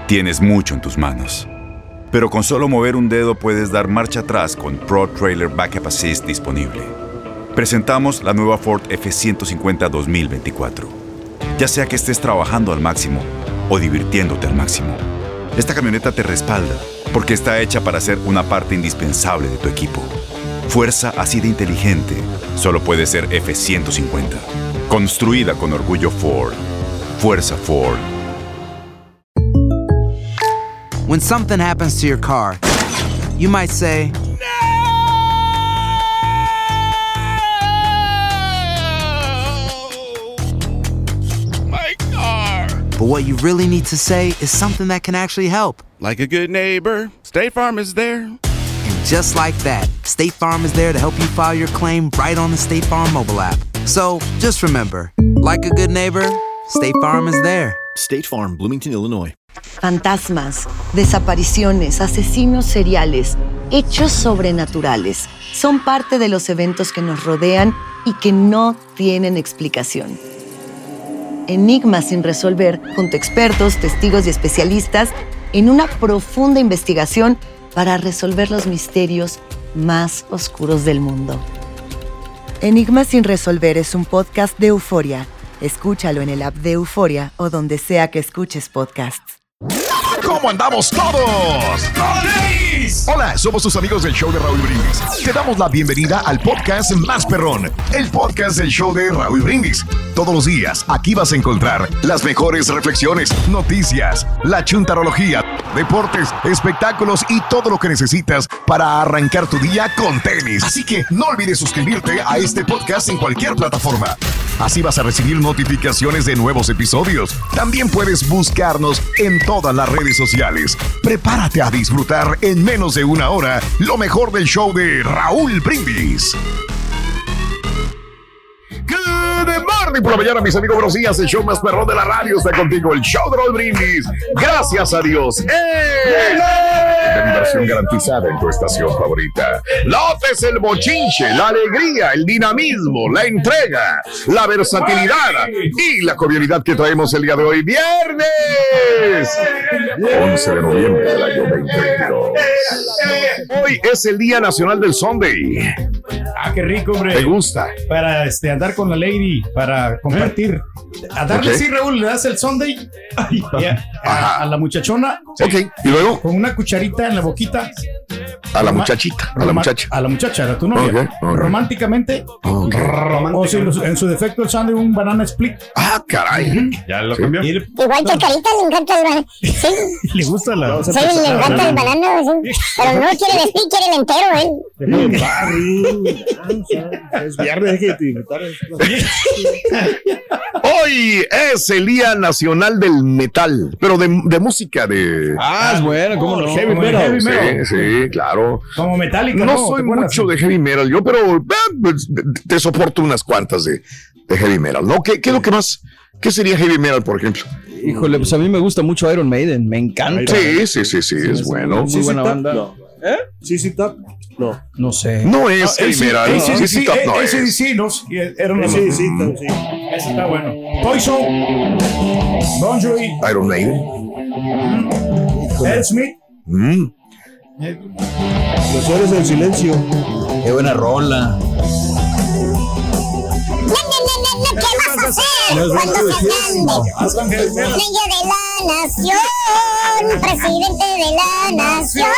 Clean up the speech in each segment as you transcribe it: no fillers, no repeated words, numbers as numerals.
Tienes mucho en tus manos. Pero con solo mover un dedo puedes dar marcha atrás con Pro Trailer Backup Assist disponible. Presentamos la nueva Ford F-150 2024. Ya sea que estés trabajando al máximo o divirtiéndote al máximo, esta camioneta te respalda porque está hecha para ser una parte indispensable de tu equipo. Fuerza así de inteligente solo puede ser F-150. Construida con orgullo Ford. Fuerza Ford. When something happens to your car, you might say, My car! but what you really need to say is something that can actually help. Like a good neighbor, State Farm is there. And just like that, State Farm is there to help you file your claim right on the State Farm mobile app. So just remember, like a good neighbor, State Farm is there. State Farm, Bloomington, Illinois. Fantasmas, desapariciones, asesinos seriales, hechos sobrenaturales son parte de los eventos que nos rodean y que no tienen explicación. Enigmas sin resolver, junto a expertos, testigos y especialistas, en una profunda investigación para resolver los misterios más oscuros del mundo. Enigmas sin resolver es un podcast de Euforia. Escúchalo en el app de Euforia o donde sea que escuches podcasts. ¿Cómo andamos todos? Hola, somos tus amigos del show de Raúl Brindis. Te damos la bienvenida al podcast más perrón, el podcast del show de Raúl Brindis. Todos los días aquí vas a encontrar las mejores reflexiones, noticias, la chuntarología, deportes, espectáculos y todo lo que necesitas para arrancar tu día con tenis. Así que no olvides suscribirte a este podcast en cualquier plataforma. Así vas a recibir notificaciones de nuevos episodios. También puedes buscarnos en todas las redes sociales. Prepárate a disfrutar en menos de una hora lo mejor del show de Raúl Brindis. Good morning por la mañana, mis amigos. Buenos días. El show más perrón de la radio está contigo. El show de Raúl Brindis. Gracias a Dios. La diversión garantizada en tu estación favorita. Notes el bochinche, la alegría, el dinamismo, la entrega, la versatilidad y la cordialidad que traemos el día de hoy. ¡Viernes! 11 de noviembre del año 2022. Hoy es el Día Nacional del Sunday. Ah, qué rico, hombre. ¿Te gusta? Para andar con la lady, para compartir. A darle así, Raúl, le das el Sunday a la muchachona. Ok, y luego con una cucharita en la boquita. a la muchachita, a la muchacha. A la muchacha, a tu novia. Okay. Románticamente. O si en su defecto el Sunday, un banana split. Ah, caray. Ya lo cambió. Igual que a Carita le encanta el banano. Sí. Le gusta la. Sí, le encanta el banano. Sí. Pero no quiere el split, quiere el entero, Es viernes, hay que invitar. Hoy es el Día Nacional del Metal, pero de música de... Es bueno, ¿cómo no? Heavy metal. Sí, claro. Como Metallica. No soy mucho de heavy metal yo, pero pues, te soporto unas cuantas de heavy metal, ¿no? ¿Qué es lo que más? ¿Qué sería heavy metal, por ejemplo? Híjole, pues a mí me gusta mucho Iron Maiden, me encanta. Sí, es bueno. Muy buena banda. No. ¿CC Top? No sé. No es heavy metal. CC Top no es. Sí, era una sí. Ese está bueno. Poison, Bon Jovi, Iron Maiden, Aerosmith. Los Héroes del Silencio. Qué buena rola. ¿Qué vas a hacer cuando seas grande? Estrella de la nación, presidente de la nación.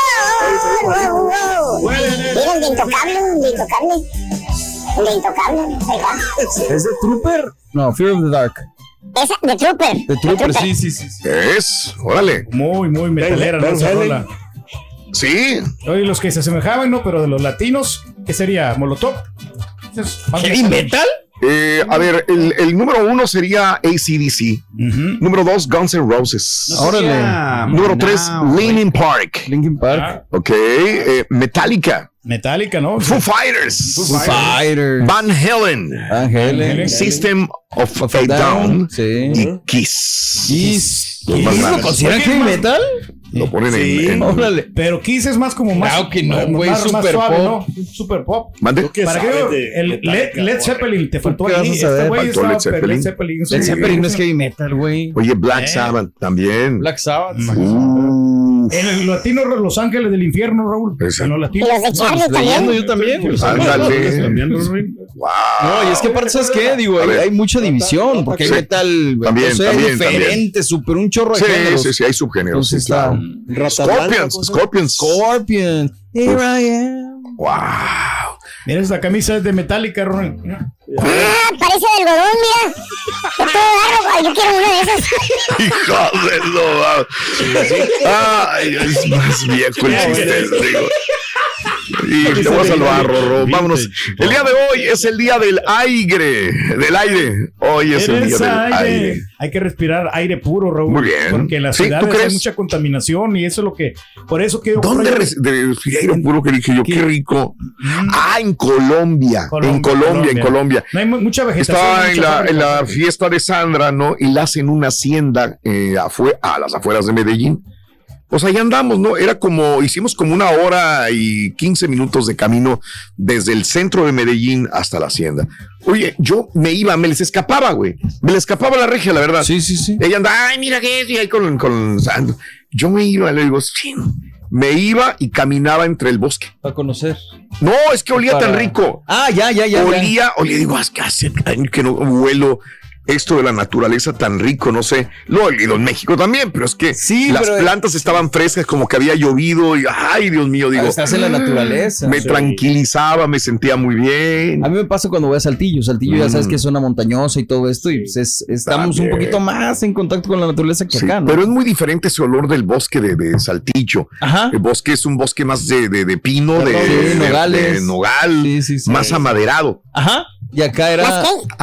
Mira el de Intocable. El de Intocable, ahí va. ¿Es de Trooper? No, Fear of the Dark. Esa, de Trooper. De Trooper, sí. Es, órale. Muy metalera, ¿no? Esa rola. Sí. Oye, los que se asemejaban, ¿no? Pero de los latinos, ¿qué sería? ¿Molotov? ¿Heavy metal? A ver, el número 1 sería AC/DC. Número 2, Guns N' Roses. Órale. Número 3, Linkin Park. Linkin Park. Ok. Metallica. Metallica, ¿no? Foo Fighters. Foo Fighters. Van Halen. System of a Down. Sí. Y Kiss. Kiss. Los más ¿Kiss lo grandes. consideran heavy metal? Lo ponen en... Órale. Pero Kiss es más como más. Claro que no, güey, más super suave, pop. ¿no? Super pop. ¿Mande? ¿Para qué? El Led Zeppelin te faltó qué vas ahí. a saber? Este güey Faltó estaba, Led Zeppelin. pero Led Zeppelin. Led Zeppelin no es heavy metal, güey. Oye, Black Sabbath también. Black Sabbath. En el latino, Los Ángeles del Infierno, Raúl. Exacto. En los Y latinos. los de Charlie Leyendo también. yo también. Ándale. Wow. No, y es que aparte, ¿sabes qué? Digo, A ver. hay mucha división, porque hay Sí. metal, También, o sea, también, diferente, súper un chorro de géneros. Sí, hay subgéneros. Entonces Sí, claro. Scorpions. Scorpion. Here I am. Wow. Mira, esta camisa es de Metallica, Ronald. Parece de algodón, mira. Yo te agarro, yo quiero una de esas. Hijo de no. Ay, es más viejo el chiste, digo. Y te voy a salvar, Rorro. Vámonos. El día de hoy es el día del aire. Hoy es el día del aire. Hay que respirar aire puro, Raúl. Muy bien. Porque en las Sí, ¿tú ciudades crees? hay mucha contaminación y eso es lo que. Por eso que. ¿Dónde respiré aire puro que dije yo? Qué rico. En Colombia. En Colombia. No hay mucha vegetación. Estaba en la fiesta de Sandra, ¿no? Y la hacen una hacienda a las afueras de Medellín. Pues ahí andamos, ¿no? Hicimos como 1 hora y 15 minutos de camino desde el centro de Medellín hasta la hacienda. Oye, yo me les escapaba, güey. Me les escapaba la regia, la verdad. Sí. Ella anda, ay, mira qué es, y ahí con Sandra. Yo me iba, le digo, sí. Me iba y caminaba entre el bosque. Para conocer. No, es que olía tan rico. Ya. Olía, digo, es que hace años que no huelo esto de la naturaleza tan rico, no sé. Lo he olido en México también, pero es que las plantas estaban frescas, como que había llovido y, ay, Dios mío, digo. Estás en la naturaleza. Me tranquilizaba, me sentía muy bien. A mí me pasa cuando voy a Saltillo. Saltillo ya sabes que es zona montañosa y todo esto y pues estamos También. un poquito más en contacto con la naturaleza que acá, ¿no? Pero es muy diferente ese olor del bosque de Saltillo. Ajá. El bosque es un bosque más de pino, nogales. de nogal, más amaderado. Ajá. Y acá era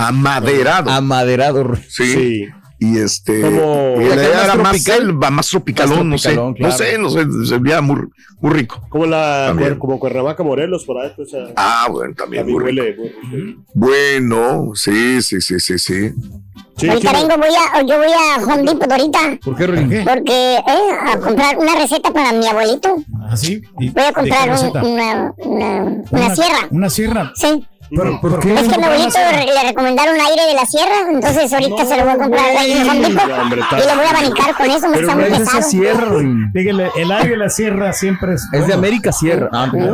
amaderado. Sí. Y Como y allá era más tropical. selva, más tropicalón, no sé. Claro. No sé, se veía muy rico. como Cuernavaca, Morelos, por ahí. Pues, Bueno, también muy rico. huele muy rico. Bueno, sí. Ahorita yo voy a Home Depot ahorita. ¿Por qué, Rin? Porque a comprar una receta para mi abuelito. ¿Ah, sí? Voy a comprar una sierra. ¿Una sierra? Sí. ¿Por qué? Es que a mi abuelito le recomendaron aire de la sierra, entonces ahorita se lo voy a comprar ahí en Home Depot y lo voy a abanicar con eso, me está muy pesado. Sierra, Rin. Dígale, el aire de la sierra siempre es. Es de América Sierra.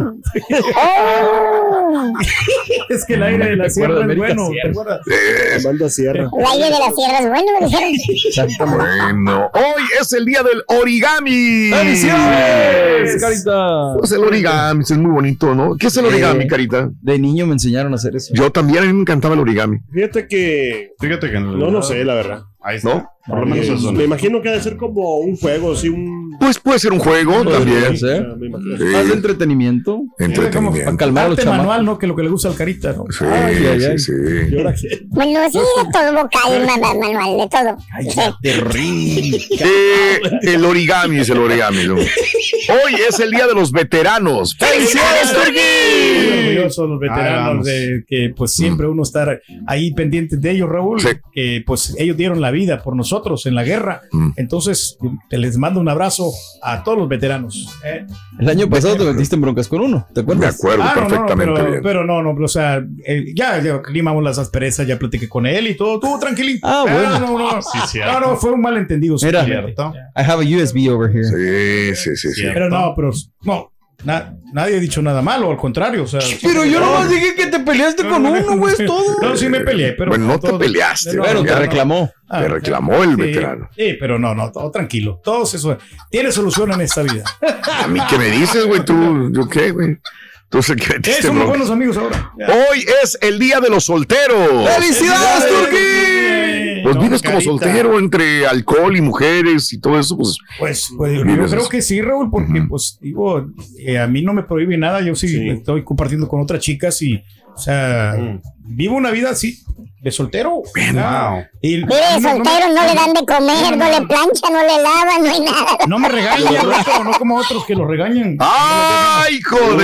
Es que el aire de la sierra es bueno. ¿Te acuerdas? Manda sierra. El aire de la sierra es bueno, me dijeron. Bueno, hoy es el día del origami. ¡Felicidades, Carita! Pues el origami es muy bonito, ¿no? ¿Qué es el origami, Carita? De niño me enseñaron a hacer eso. Yo también, a mí me encantaba el origami. Fíjate que no sé, la verdad. Ahí está. ¿No? Por lo menos eso. Me imagino que ha de ser como un juego, así Pues puede ser un juego también. me imagino. Sí. Más de entretenimiento. Entretenimiento. Para calmar a los Arte chamacos. manual, ¿no? Que lo que le gusta al Carita, ¿no? Sí, sí. ¿Y ahora qué? Bueno, sí, de todo vocal, manual, de todo. Sí. El origami es el origami, ¿no? Hoy es el día de los veteranos. ¡Felicidades, Muy Turquí! orgullosos los veteranos de que pues siempre uno estar ahí pendiente de ellos, Raúl, Sí. que pues ellos dieron la vida por nosotros en la guerra. Entonces te les mando un abrazo a todos los veteranos. El año pasado te metiste en broncas con uno, ¿te Me acuerdas? acuerdo perfectamente bien. pero no, o sea, ya limamos las asperezas, ya platiqué con él y todo, estuvo tranquilito. Bueno. No, fue un malentendido. Mira, simplemente. I have a USB over here. Sí. Pero nadie ha dicho nada malo, al contrario. O sea, Pero yo nomás dije que te peleaste con uno, güey, es todo. No, sí me peleé, pero. Bueno, no te peleaste. Bueno, te reclamó. Te reclamó el veterano. Sí, pero no, todo tranquilo. Todo eso tiene solución en esta vida. ¿A mí qué me dices, güey? ¿Yo qué, güey? Tú sé que metiste Somos bronca. buenos amigos ahora. Hoy es el día de los solteros. ¡Felicidades, Turquí! Pues vives como soltero entre alcohol y mujeres y todo eso, Pues yo vives creo eso. que sí, Raúl, porque pues digo, a mí no me prohíbe nada. Yo sí estoy compartiendo con otras chicas y O sea, vivo una vida así, de soltero. Wow. Y vive de soltero, no le dan de comer, no le planchan, no le lavan, no hay nada. No me regañan, no como otros que los regañan. ¡Ay, hijo de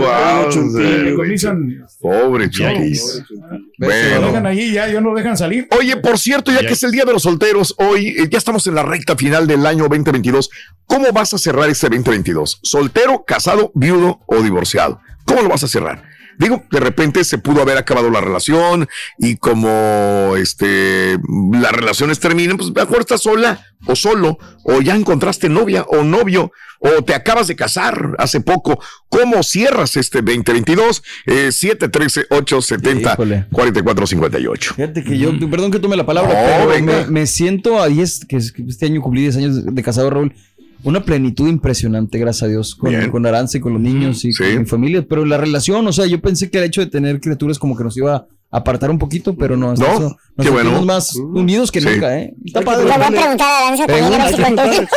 Pobre Chuquis. Bueno. Lo dejan ahí, ya no dejan salir. Oye, por cierto, ya que es el Día de los Solteros, hoy ya estamos en la recta final del año 2022. ¿Cómo vas a cerrar este 2022? ¿Soltero, casado, viudo o divorciado? ¿Cómo lo vas a cerrar? Digo, de repente se pudo haber acabado la relación y como las relaciones terminan, pues mejor estás sola o solo, o ya encontraste novia o novio, o te acabas de casar hace poco. ¿Cómo cierras este 2022? 713-870-4458. Fíjate que yo, perdón que tome la palabra, pero me siento a 10, que este año cumplí 10 años de casado, Raúl. Una plenitud impresionante, gracias a Dios, con Aranza y con los niños y con mi familia. Pero la relación, o sea, yo pensé que el hecho de tener criaturas como que nos iba a apartar un poquito, pero no, eso, nos sentimos más unidos que nunca, ¿eh? Está padre. Le voy a preguntar a Aranza también a ver si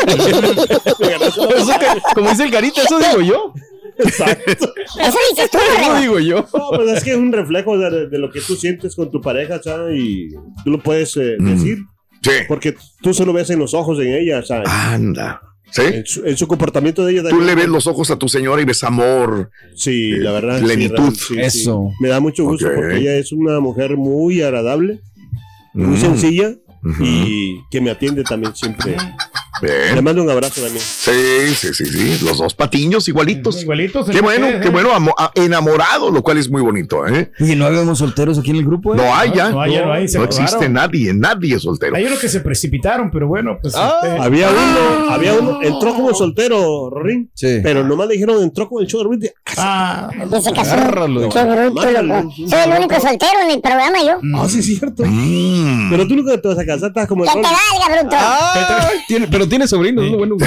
como dice el Carita, eso digo yo. Exacto. Eso dices tú, ¿no? Digo yo. No, pues es que es un reflejo de lo que tú sientes con tu pareja, ¿sabes? Y tú lo puedes decir. Sí. Porque tú solo ves en los ojos en ella, ¿sabes? Anda. ¿Sí? En su comportamiento de ella. Tú le ves los ojos a tu señora y ves amor. Sí, la verdad. Plenitud. Sí, eso. Sí. Me da mucho gusto porque ella es una mujer muy agradable, muy sencilla y que me atiende también siempre. Bien. Le mando un abrazo también. Sí. Los dos patiños igualitos. Igualitos. Qué bueno, enamorado, lo cual es muy bonito, ¿eh? Y no habíamos solteros aquí en el grupo, ¿eh? No hay ya. No existe nadie soltero. Hay unos que se precipitaron, pero bueno, pues. Había uno, entró como soltero, Rorín. Sí. Pero nomás le dijeron, entró con el show de Ruiz. Se casó. Qué bruto, loco. Soy el único soltero en el programa, yo. Sí, es cierto. Pero tú nunca te vas a casar, estás como el Que te valga, bruto. Pero tiene sobrinos, ¿no? Bueno.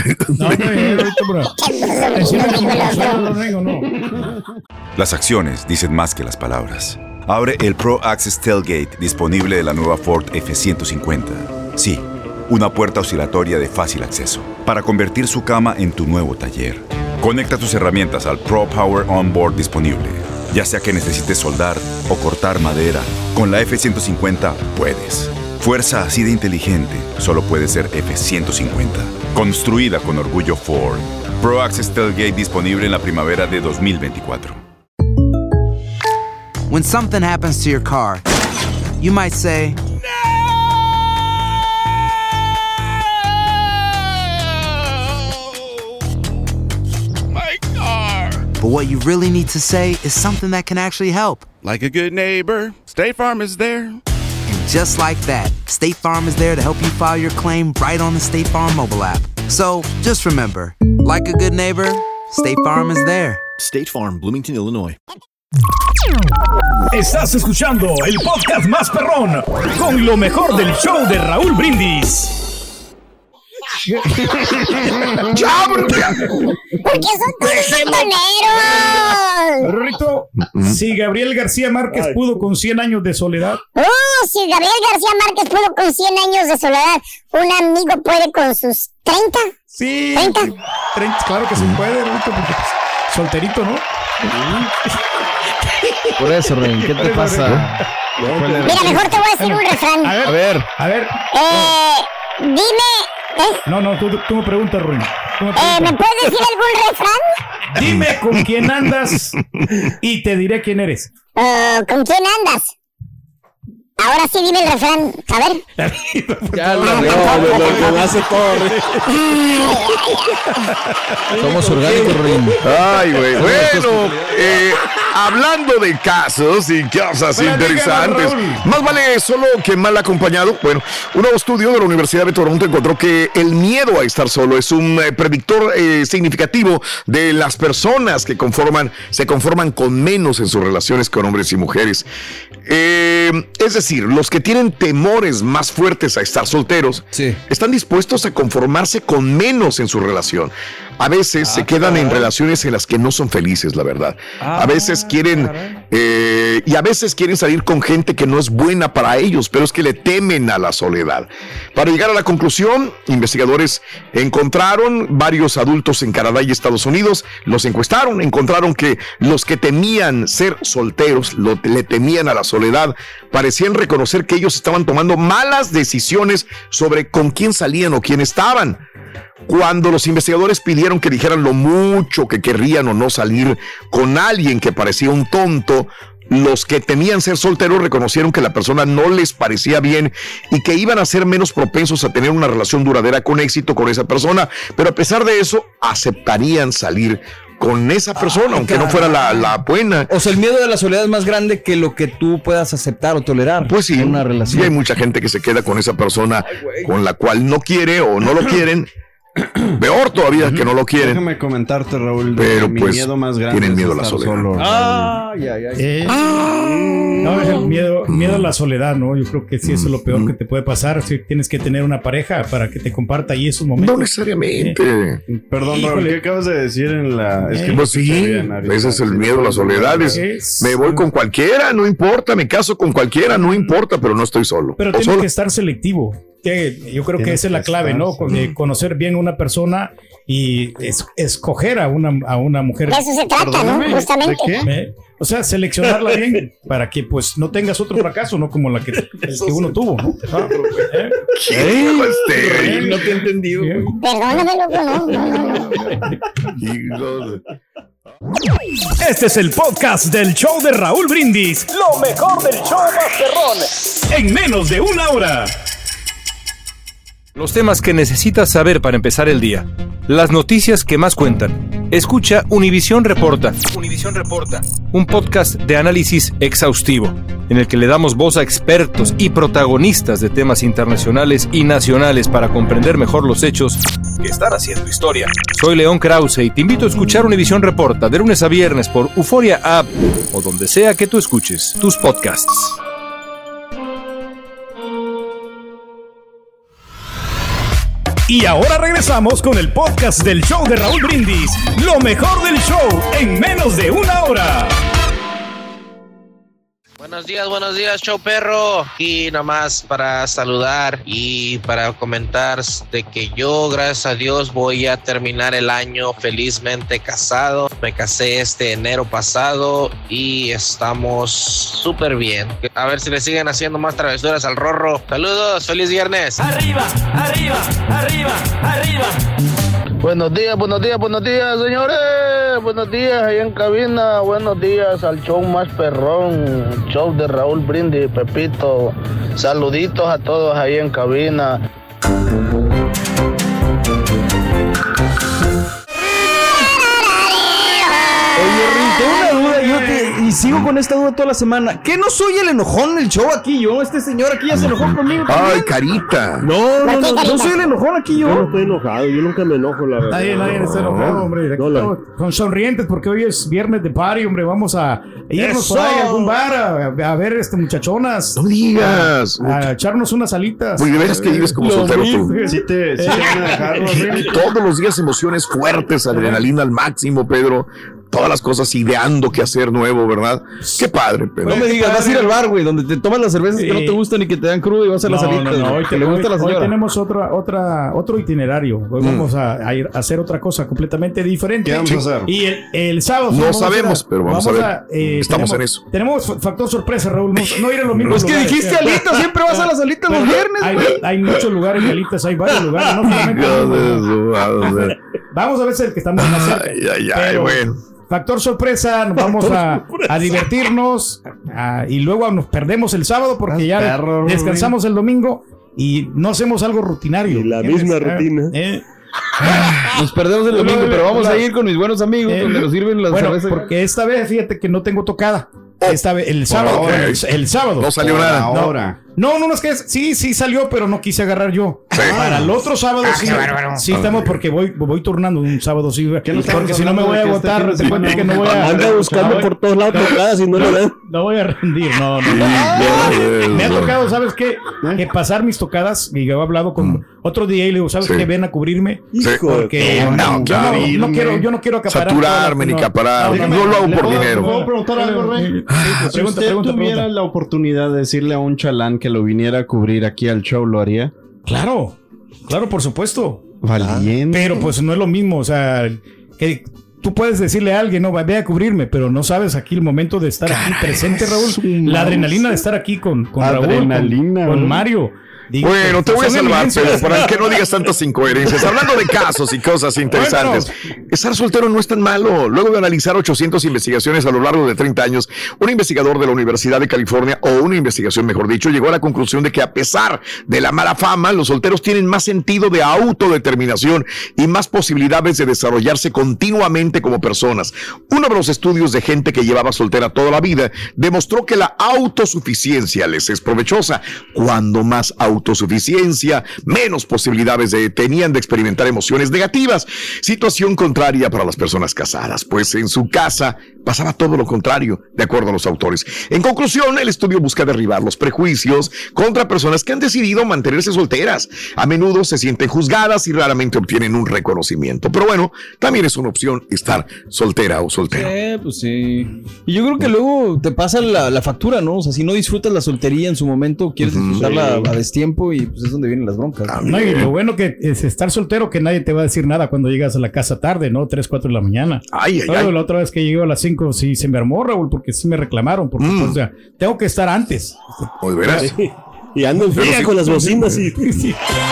Las acciones dicen más que las palabras. Abre el Pro Access Tailgate disponible de la nueva Ford F-150. Sí, una puerta oscilatoria de fácil acceso para convertir su cama en tu nuevo taller. Conecta tus herramientas al Pro Power Onboard disponible. Ya sea que necesites soldar o cortar madera, con la F-150 puedes. Fuerza así de inteligente solo puede ser F-150. Construida con orgullo Ford. Pro Access Tailgate disponible en la primavera de 2024. When something happens to your car, you might say, My car. but what you really need to say is something that can actually help. Like a good neighbor, State Farm is there. Just like that, State Farm is there to help you file your claim right on the State Farm mobile app. So, just remember, like a good neighbor, State Farm is there. State Farm, Bloomington, Illinois. Estás escuchando el podcast más perrón con lo mejor del show de Raúl Brindis. ¿Por qué son todos santoneros? Rito, si Gabriel García Márquez pudo con 100 años de soledad. Si Gabriel García Márquez pudo con 100 años de soledad, un amigo puede con sus 30. Sí. 30. Claro que se puede, Rito, porque solterito, ¿no? Por eso, Rey, ¿qué te pasa? Mira, mejor te voy a decir un refrán. A ver. Dime. No, tú me preguntas, Ruin. ¿Me puedes decir algún refrán? Dime con quién andas y te diré quién eres. ¿Con quién andas? Ahora sí dime el refrán. A ver. Ya lo hace todo. Somos orgánicos, Ruin. Ay, güey. Bueno, hablando de casos y cosas interesantes, más vale solo que mal acompañado. Bueno, un nuevo estudio de la Universidad de Toronto encontró que el miedo a estar solo es un predictor significativo de las personas que se conforman con menos en sus relaciones con hombres y mujeres. Es decir, los que tienen temores más fuertes a estar solteros están dispuestos a conformarse con menos en su relación. a veces se quedan en relaciones en las que no son felices, la verdad. A veces quieren y a veces quieren salir con gente que no es buena para ellos, pero es que le temen a la soledad. Para llegar a la conclusión, investigadores encontraron varios adultos en Canadá y Estados Unidos, los encuestaron, encontraron que los que temían ser solteros, le temían a la soledad, parecían reconocer que ellos estaban tomando malas decisiones sobre con quién salían o quién estaban. Cuando los investigadores pidieron que dijeran lo mucho que querrían o no salir con alguien que parecía un tonto, los que temían ser solteros reconocieron que la persona no les parecía bien y que iban a ser menos propensos a tener una relación duradera con éxito con esa persona, pero a pesar de eso aceptarían salir con esa persona, aunque no fuera la buena. O sea, el miedo de la soledad es más grande que lo que tú puedas aceptar o tolerar. Pues sí, en una relación. Sí hay mucha gente que se queda con esa persona con la cual no quiere o no lo quieren. Peor todavía que no lo quieren. Déjame comentarte, Raúl, pero mi pues miedo más grande tienen miedo a la estar soledad. solo, No, es el miedo a la soledad, ¿no? Yo creo que sí, eso es lo peor que te puede pasar. Si tienes que tener una pareja para que te comparta ahí esos momentos. No necesariamente. Perdón, Raúl, ¿qué acabas de decir en la...? Es que pues sí, ese es el miedo a la soledad. Me voy con cualquiera, no importa, me caso con cualquiera, no importa, pero no estoy solo. Pero tienes que estar selectivo. Yo creo que esa es la clave, ¿no? Conocer bien a una persona y escoger a una mujer. De eso se trata, ¿no? Justamente. O sea, seleccionarla bien para que pues no tengas otro fracaso, ¿no? Como el que uno tuvo, ¿no? No te he entendido. Perdóname, loco, no. Este es el podcast del show de Raúl Brindis. Lo mejor del show Masterrón. En menos de una hora. Los temas que necesitas saber para empezar el día. Las noticias que más cuentan. Escucha Univisión Reporta. Univisión Reporta. Un podcast de análisis exhaustivo, en el que le damos voz a expertos y protagonistas de temas internacionales y nacionales para comprender mejor los hechos que están haciendo historia. Soy León Krause y te invito a escuchar Univisión Reporta de lunes a viernes por Euforia App o donde sea que tú escuches tus podcasts. Y ahora regresamos con el podcast del show de Raúl Brindis. Lo mejor del show en menos de una hora. Buenos días, show perro. Aquí nomás para saludar y para comentar de que yo, gracias a Dios, voy a terminar el año felizmente casado. Me casé este enero pasado y estamos súper bien. A ver si le siguen haciendo más travesuras al Rorro. Saludos, feliz viernes. Arriba, arriba, arriba, arriba. Buenos días, señores. Buenos días ahí en cabina. Buenos días al show más perrón, show de Raúl Brindis, Pepito. Saluditos a todos ahí en cabina. Tengo una duda, y sigo con esta duda toda la semana. ¿Qué no soy el enojón del show aquí yo? Este señor aquí ya se enojó conmigo también. Ay, carita. No soy el enojón aquí yo. Yo no estoy enojado, yo nunca me enojo, la verdad. Nadie está enojado, hombre. Con sonrientes, porque hoy es viernes de party, hombre. Vamos a irnos por ahí a algún bar a ver muchachonas. No digas. A echarnos unas alitas. Pues de veras que vives como soltero tú. Sí te van a dejar, todos los días emociones fuertes, adrenalina al máximo, Pedro. Todas las cosas ideando qué hacer nuevo, ¿verdad? Qué padre, Pedro. No me digas, vas a ir al bar, güey, donde te tomas las cervezas que no te gustan y que te dan crudo y vas a las salitas. Hoy tenemos otro itinerario. Hoy vamos a ir a hacer otra cosa completamente diferente. ¿Qué vamos a hacer? Y el sábado no sabemos, pero vamos a ver. Estamos en eso. Tenemos factor sorpresa, Raúl. No ir a los mismos lugares. Es que dijiste alitas, siempre vas a las alitas los viernes. Hay muchos lugares de alitas, hay varios lugares. No solamente vamos a ver si el que estamos más cerca. Ay, bueno. Factor sorpresa, nos vamos a divertirnos y luego nos perdemos el sábado porque ya descansamos el domingo y no hacemos algo rutinario. Y la misma rutina. Nos perdemos el domingo, pero vamos a ir con mis buenos amigos donde nos sirven las cervezas. Porque esta vez, fíjate que no tengo tocada. el sábado. Okay. El sábado. No salió nada. Ahora. No, es que sí salió, pero no quise agarrar yo. Sí. Para el otro sábado sí estamos, porque voy turnando un sábado sí. Porque si no me voy a agotar, te cuento que no voy a... Anda buscando por todos lados tocadas y no lo veo. No voy a rendir, no. Me ha tocado, ¿sabes qué? Que pasar mis tocadas, y yo he hablado con otro DJ y le digo, ¿sabes qué? Ven a cubrirme. Porque yo no quiero acaparar. Saturarme ni acaparar. No lo hago por dinero. ¿Puedo preguntar algo, Rey? Si usted tuviera la oportunidad de decirle a un chalán que lo viniera a cubrir aquí al show, ¿lo haría? Claro, por supuesto. Valiente. Pero pues no es lo mismo, o sea, que tú puedes decirle a alguien, no, ve a cubrirme, pero no sabes aquí el momento de estar aquí presente, Raúl. La adrenalina de estar aquí con Raúl, con Mario. Digo, bueno, te voy a salvar, pero para que no digas tantas incoherencias. Hablando de casos y cosas interesantes, estar soltero no es tan malo. Luego de analizar 800 investigaciones a lo largo de 30 años, un investigador de la Universidad de California, o una investigación mejor dicho, llegó a la conclusión de que a pesar de la mala fama, los solteros tienen más sentido de autodeterminación y más posibilidades de desarrollarse continuamente como personas. Uno de los estudios de gente que llevaba soltera toda la vida demostró que la autosuficiencia les es provechosa. Cuando más autosuficiencia, menos posibilidades tenían de experimentar emociones negativas. Situación contraria para las personas casadas, pues en su casa pasaba todo lo contrario, de acuerdo a los autores. En conclusión, el estudio busca derribar los prejuicios contra personas que han decidido mantenerse solteras. A menudo se sienten juzgadas y raramente obtienen un reconocimiento. Pero bueno, también es una opción estar soltera o soltero. Sí, pues sí. Y yo creo que luego te pasa la factura, ¿no? O sea, si no disfrutas la soltería en su momento, quieres disfrutarla a destiempo y pues es donde vienen las broncas. No, y lo bueno que es estar soltero, que nadie te va a decir nada cuando llegas a la casa tarde, ¿no? 3, 4 de la mañana. La otra vez que llegué a las 5 sí se me armó, Raúl, porque sí me reclamaron, porque o sea, tengo que estar antes. ¿De veras? Sí. Y ando en friega con las bocinas y... Sí.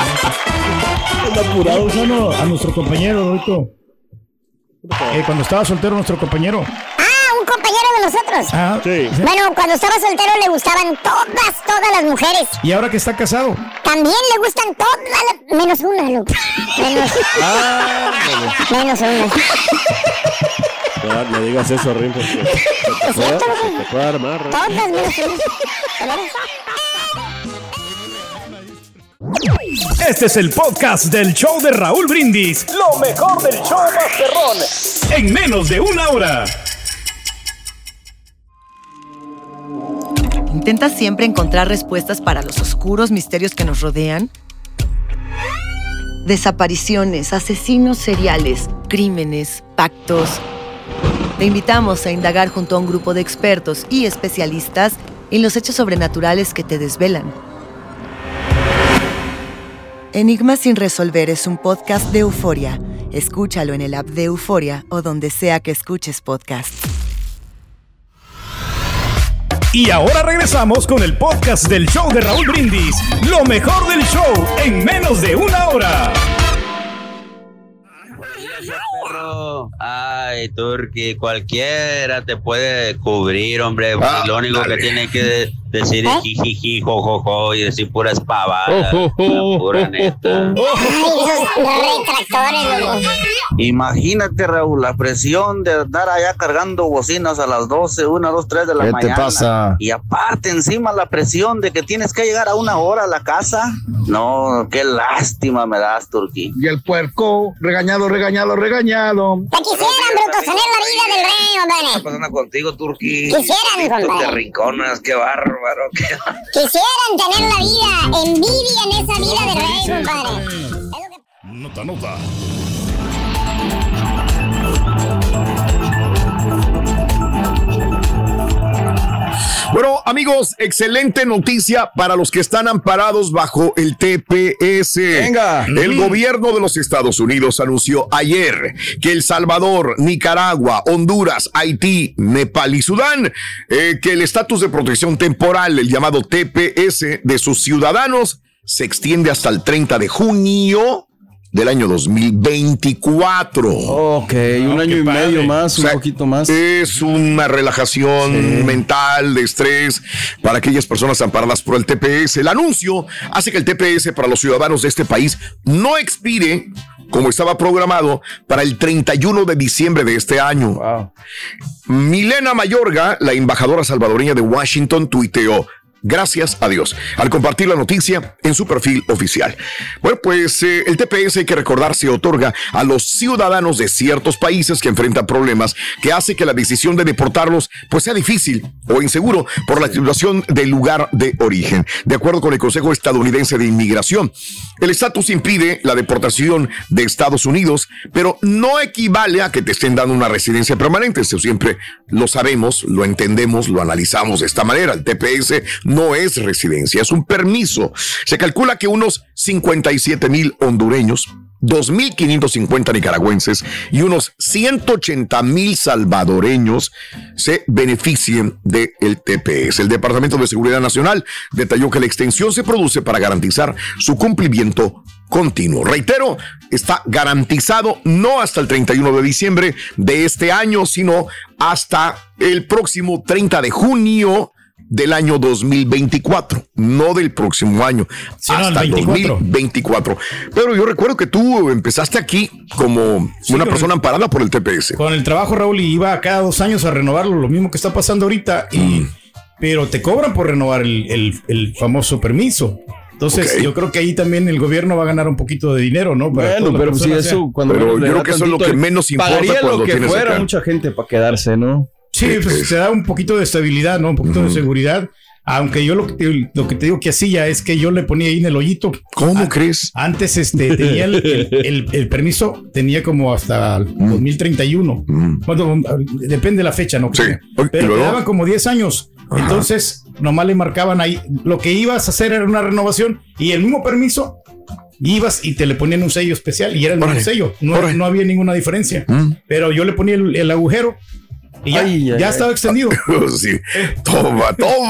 Apurado. A nuestro compañero, Roito. Cuando estaba soltero, nuestro compañero. Un compañero de nosotros. Sí. Bueno, cuando estaba soltero le gustaban todas las mujeres. ¿Y ahora que está casado? También le gustan todas, menos una, Luke. Menos una. No digas eso, Rin, porque te puede armar. Todas menos una. Este es el podcast del show de Raúl Brindis. Lo mejor del show Masterrón. En menos de una hora. ¿Intentas siempre encontrar respuestas para los oscuros misterios que nos rodean? Desapariciones, asesinos seriales, crímenes, pactos. Te invitamos a indagar junto a un grupo de expertos y especialistas en los hechos sobrenaturales que te desvelan. Enigmas sin resolver es un podcast de Euforia. Escúchalo en el app de Euforia o donde sea que escuches podcast. Y ahora regresamos con el podcast del show de Raúl Brindis. Lo mejor del show en menos de una hora. Ay, Turki, cualquiera te puede cubrir, hombre. Lo único que tiene que decir es jijiji, jojojo y decir puras pavadas. Pura neta. Imagínate, Raúl, la presión de andar allá cargando bocinas a las 12, 1, 2, 3 de la mañana. ¿Qué te pasa? Y aparte, encima la presión de que tienes que llegar a 1 hora a la casa. No, qué lástima me das, Turki. Y el puerco, regañado. Te quisieran, brutos, tener la vida del rey, hombre. ¿Qué está pasando contigo, Turki? Quisieran, compadre. Te rinconas, qué bárbaro. Quisieran tener la vida, envidia en esa vida del rey, compadre. Nota. Bueno, amigos, excelente noticia para los que están amparados bajo el TPS. Venga. El gobierno de los Estados Unidos anunció ayer que El Salvador, Nicaragua, Honduras, Haití, Nepal y Sudán, que el estatus de protección temporal, el llamado TPS, de sus ciudadanos se extiende hasta el 30 de junio del año 2024. Ok, un año y medio más, un poquito más. Es una relajación mental, de estrés para aquellas personas amparadas por el TPS. El anuncio hace que el TPS para los ciudadanos de este país no expire como estaba programado para el 31 de diciembre de este año. Wow. Milena Mayorga, la embajadora salvadoreña de Washington, tuiteó: gracias a Dios, al compartir la noticia en su perfil oficial. Bueno, pues el TPS, hay que recordar, se otorga a los ciudadanos de ciertos países que enfrentan problemas que hace que la decisión de deportarlos pues sea difícil o inseguro por la situación del lugar de origen. De acuerdo con el Consejo Estadounidense de Inmigración, el estatus impide la deportación de Estados Unidos, pero no equivale a que te estén dando una residencia permanente. Eso siempre lo sabemos, lo entendemos, lo analizamos de esta manera. El TPS no es residencia, es un permiso. Se calcula que unos 57,000 hondureños, 2,550 nicaragüenses y unos 180,000 salvadoreños se beneficien del TPS. El Departamento de Seguridad Nacional detalló que la extensión se produce para garantizar su cumplimiento continuo. Reitero, está garantizado no hasta el 31 de diciembre de este año, sino hasta el próximo 30 de junio del año 2024, no del próximo año, hasta el 2024. Pero yo recuerdo que tú empezaste aquí como una persona amparada por el TPS. Con el trabajo, Raúl, y iba cada 2 años a renovarlo, lo mismo que está pasando ahorita, pero te cobran por renovar el famoso permiso. Entonces, yo creo que ahí también el gobierno va a ganar un poquito de dinero, ¿no? Bueno, pero sí, eso pero yo creo que eso es lo que menos importa cuando lo que tienes fuera acá mucha gente para quedarse, ¿no? Sí, pues se da un poquito de estabilidad, ¿no? Un poquito de seguridad. Aunque yo lo que te digo que hacía es que yo le ponía ahí en el hoyito. ¿Cómo crees? Antes tenía el permiso, tenía como hasta 2031. Bueno, depende de la fecha, ¿no? Sí. Pero te daban como 10 años. Ajá. Entonces, nomás le marcaban ahí. Lo que ibas a hacer era una renovación y el mismo permiso, ibas y te le ponían un sello especial y era el mismo sello. No había ninguna diferencia. Pero yo le ponía el agujero. Y ya estaba extendido. Sí. Toma.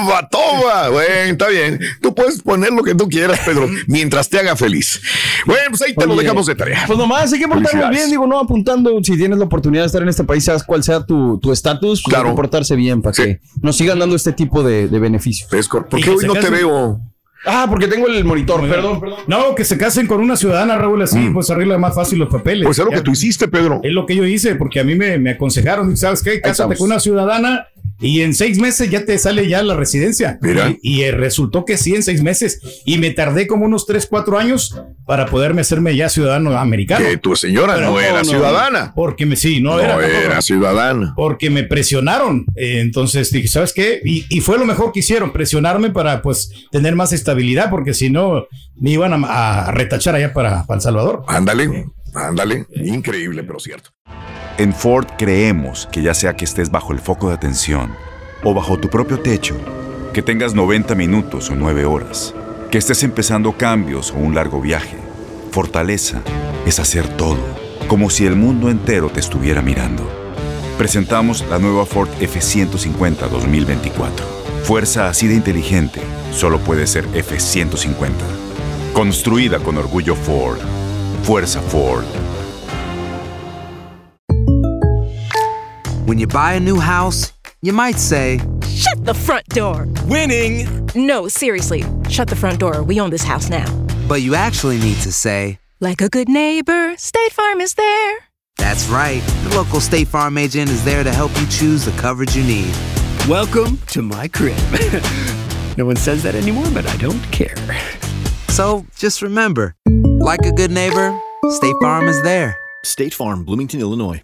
Bueno, está bien. Tú puedes poner lo que tú quieras, Pedro, mientras te haga feliz. Bueno, pues ahí te lo dejamos de tarea. Pues nomás hay que portarnos bien, digo, no apuntando. Si tienes la oportunidad de estar en este país, sabes cuál sea tu estatus, pues hay que portarse bien para que nos sigan dando este tipo de beneficios. ¿Por qué hoy no te veo? Porque tengo el monitor, perdón. No, que se casen con una ciudadana, Raúl, así pues arregla más fácil los papeles. Pues es lo que tú hiciste, Pedro. Es lo que yo hice, porque a mí me aconsejaron, ¿sabes qué? Cásate con una ciudadana y en 6 meses ya te sale ya la residencia. Mira. Y resultó que sí, en 6 meses. Y me tardé como unos 3-4 años para poderme hacerme ya ciudadano americano. Que tu señora no era ciudadana. Porque no era ciudadana. Porque me presionaron. Entonces dije, ¿sabes qué? Y fue lo mejor que hicieron, presionarme para pues tener más estabilidad, porque si no me iban a retachar allá para El Salvador. Ándale. Increíble, pero cierto. En Ford creemos que ya sea que estés bajo el foco de atención o bajo tu propio techo, que tengas 90 minutos o 9 horas, que estés empezando cambios o un largo viaje, fortaleza es hacer todo, como si el mundo entero te estuviera mirando. Presentamos la nueva Ford F-150 2024. Fuerza así de inteligente solo puede ser F-150. Construida con orgullo Ford. Fuerza Ford. When you buy a new house, you might say, "Shut the front door." Winning. No, seriously. Shut the front door. We own this house now. But you actually need to say, like a good neighbor, State Farm is there. That's right. The local State Farm agent is there to help you choose the coverage you need. Welcome to my crib. No one says that anymore, but I don't care. So just remember, like a good neighbor, State Farm is there. State Farm, Bloomington, Illinois.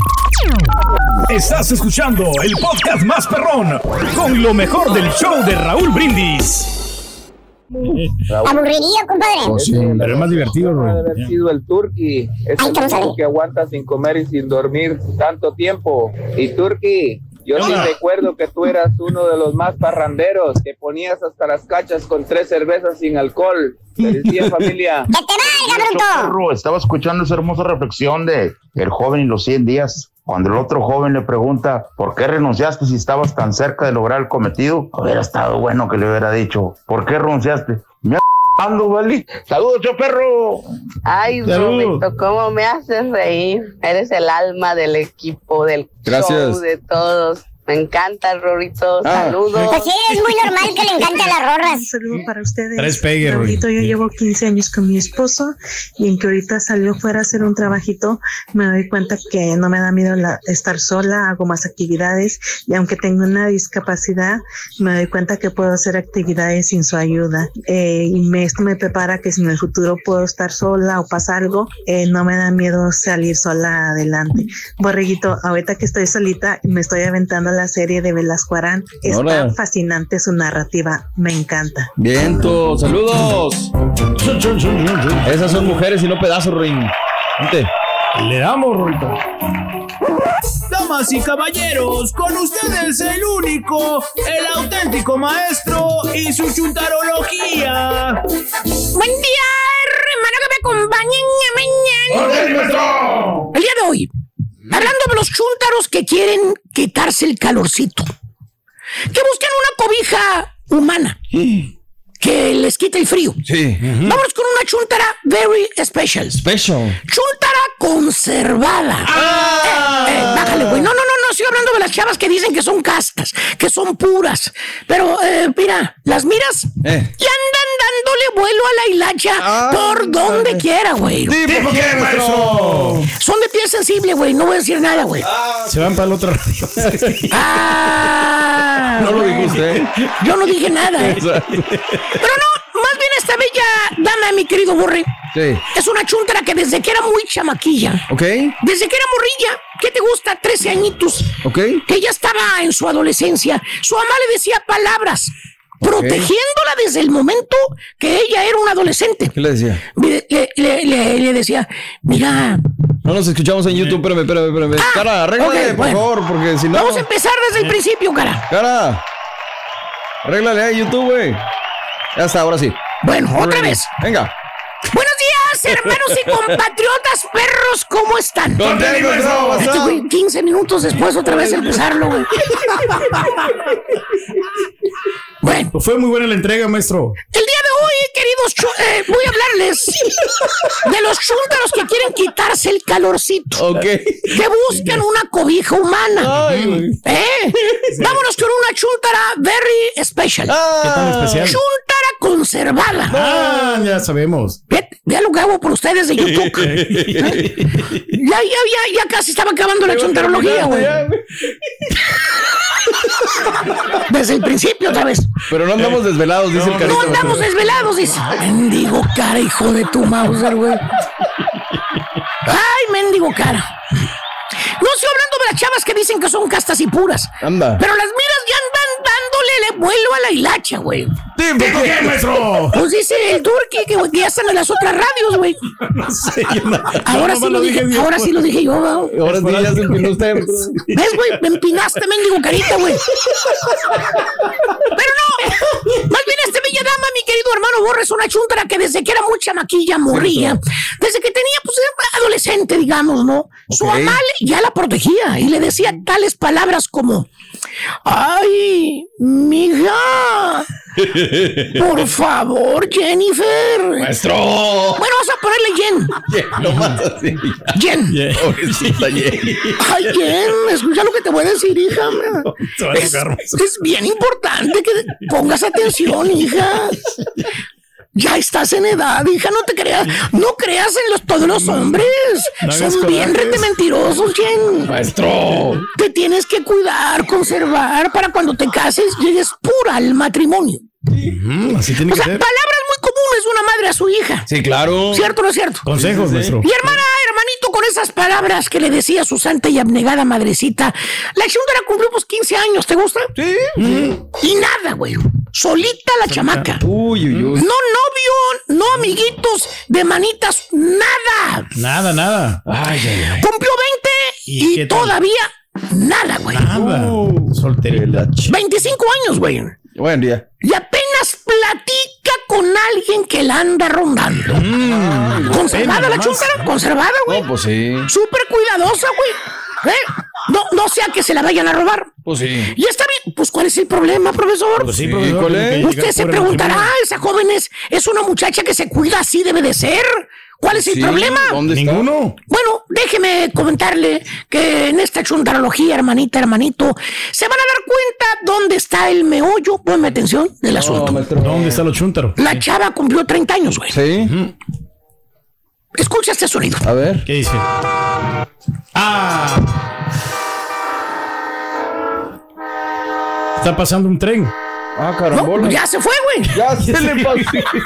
Estás escuchando el podcast más perrón con lo mejor del show de Raúl Brindis. Aburriría, compadre. Sí, pero es más divertido, Más divertido el turqui. Es el único que aguanta sin comer y sin dormir tanto tiempo. Y turqui, yo sí recuerdo que tú eras uno de los más parranderos, que ponías hasta las cachas con 3 cervezas sin alcohol. Feliz día, familia. ¡Que te valga, bruto! Estaba escuchando esa hermosa reflexión de El joven y los 100 días. Cuando el otro joven le pregunta, ¿por qué renunciaste si estabas tan cerca de lograr el cometido? Hubiera estado bueno que le hubiera dicho, ¿por qué renunciaste? Me ando, ¿vale? ¡Saludos, choperro! Ay, Roberto, ¿cómo me haces reír? Eres el alma del equipo, del show, de todos. Me encanta, Rorrito. Saludos. Pues sí, es muy normal que le encanten las rorras. Un saludo para ustedes. Tres pegues, Rorrito, yo llevo 15 años con mi esposo y en que ahorita salió fuera a hacer un trabajito, me doy cuenta que no me da miedo estar sola, hago más actividades y aunque tengo una discapacidad, me doy cuenta que puedo hacer actividades sin su ayuda. Esto me prepara que si en el futuro puedo estar sola o pasa algo, no me da miedo salir sola adelante. Borreguito, ahorita que estoy solita, me estoy aventando la serie de Velasco Arán. Está fascinante su narrativa, me encanta. Viento, saludos. Esas son mujeres y no pedazos, Ring. Le damos, Rorrito. Damas y caballeros, con ustedes el único, el auténtico maestro y su chuntarología. Buen día, hermano, que me acompañen mañana. El día de hoy, hablando de los chúntaros que quieren quitarse el calorcito, que buscan una cobija humana que les quite el frío. Sí. Vámonos con una chúntara very special. Chúntara conservada. Bájale, güey. No, estoy hablando de las chavas que dicen que son castas, que son puras. Pero, mira, las miras y andan dándole vuelo a la hilacha por donde quiera, güey. ¿Por qué, maestro? Son de piel sensible, güey. No voy a decir nada, güey. Se van para el otro radio. No lo dijiste. Yo no dije nada. Pero no, más bien esta bella dama, mi querido Borre. Sí. Es una chúntara que desde que era muy chamaquilla. Ok. Desde que era morrilla. ¿Qué te gusta? 13 añitos. Ok. Que ella estaba en su adolescencia. Su mamá le decía palabras, protegiéndola desde el momento que ella era una adolescente. ¿Qué le decía? Le decía, mira... No nos escuchamos en YouTube, espérame. Cara, arréglale, por favor, porque si no... Vamos a empezar desde el principio, cara. Cara, arréglale a YouTube, güey. Ya está, ahora sí. Bueno, otra vez. Venga. Buenos días, hermanos y compatriotas perros, ¿cómo están? ¿Dónde 15 minutos después otra vez empezarlo, güey. Bueno. Fue muy buena la entrega, maestro. El día de hoy, queridos, voy a hablarles de los chúntaros que quieren quitarse el calorcito. Ok. Que buscan una cobija humana. Vámonos con una chúntara very special. ¿Qué tan especial? Chúntara conservada. Ya sabemos. Vea lo que hago por ustedes de YouTube. Ya casi estaba acabando la chuntarología, güey. Desde el principio otra vez. Pero no andamos desvelados, dice el carito. No andamos desvelados, dice. Mendigo cara, hijo de tu Mauser, güey. Ay, mendigo cara. No estoy hablando de las chavas que dicen que son castas y puras. Anda. Pero las miras ya andan dándole vuelo a la hilacha, güey. ¿Por qué, maestro? Pues dice el Turqui que ya están en las otras radios, güey. Ahora sí lo dije yo, güey. Ahora sí ya se empinó usted. ¿Ves, güey? Me empinaste, mendigo carita, güey. Pero no. Más bien bella dama, mi querido hermano Borre, es una chúntara que desde que era muy chamaquilla morría. Desde que tenía, pues, adolescente, digamos, ¿no? Su mamá ya la protegía y le decía tales palabras como: ¡ay, mija! Por favor, Jennifer. Maestro. Bueno, vas a ponerle Jen. No más así. Jen. Ay, Jen, escucha lo que te voy a decir, hija. Es bien importante que pongas atención, hija. Ya estás en edad, hija, no te creas. No creas en todos los hombres. Son bien mentirosos, Jen. Maestro. Te tienes que cuidar, conservar, para cuando te cases llegues pura al matrimonio. Así tiene que ser. Palabras muy comunes de una madre a su hija. Sí, claro. ¿Cierto o no es cierto? Consejos, maestro. Y hermanito, con esas palabras que le decía su santa y abnegada madrecita, la chúndara cumplió 15 años, ¿te gusta? Sí. Y nada, güey. Solita la chamaca. Uy. No novio, no amiguitos, de manitas, nada. Nada. Ay. Cumplió 20 y todavía nada, güey. Nada. Solterita. 25 años, güey. Buen día. Y apenas platica con alguien que la anda rondando. ¿Conservada la chúntara? ¿Conservada, güey? No, pues sí. Súper cuidadosa, güey. No sea que se la vayan a robar. Pues sí. Y está bien. Pues, ¿cuál es el problema, profesor? Pues sí, profesor. Usted se preguntará, esa joven es una muchacha que se cuida, así debe de ser. ¿Cuál es el problema? ¿Dónde está? Ninguno. Bueno, déjeme comentarle que en esta chuntarología, hermanita, hermanito, se van a dar cuenta dónde está el meollo, ponme atención, del asunto. ¿Dónde está lo chuntaro? La chava cumplió 30 años, güey. Sí. Escucha este sonido. A ver. ¿Qué dice? Está pasando un tren. Carambola. No, ya se fue, güey. Ya se le pasó.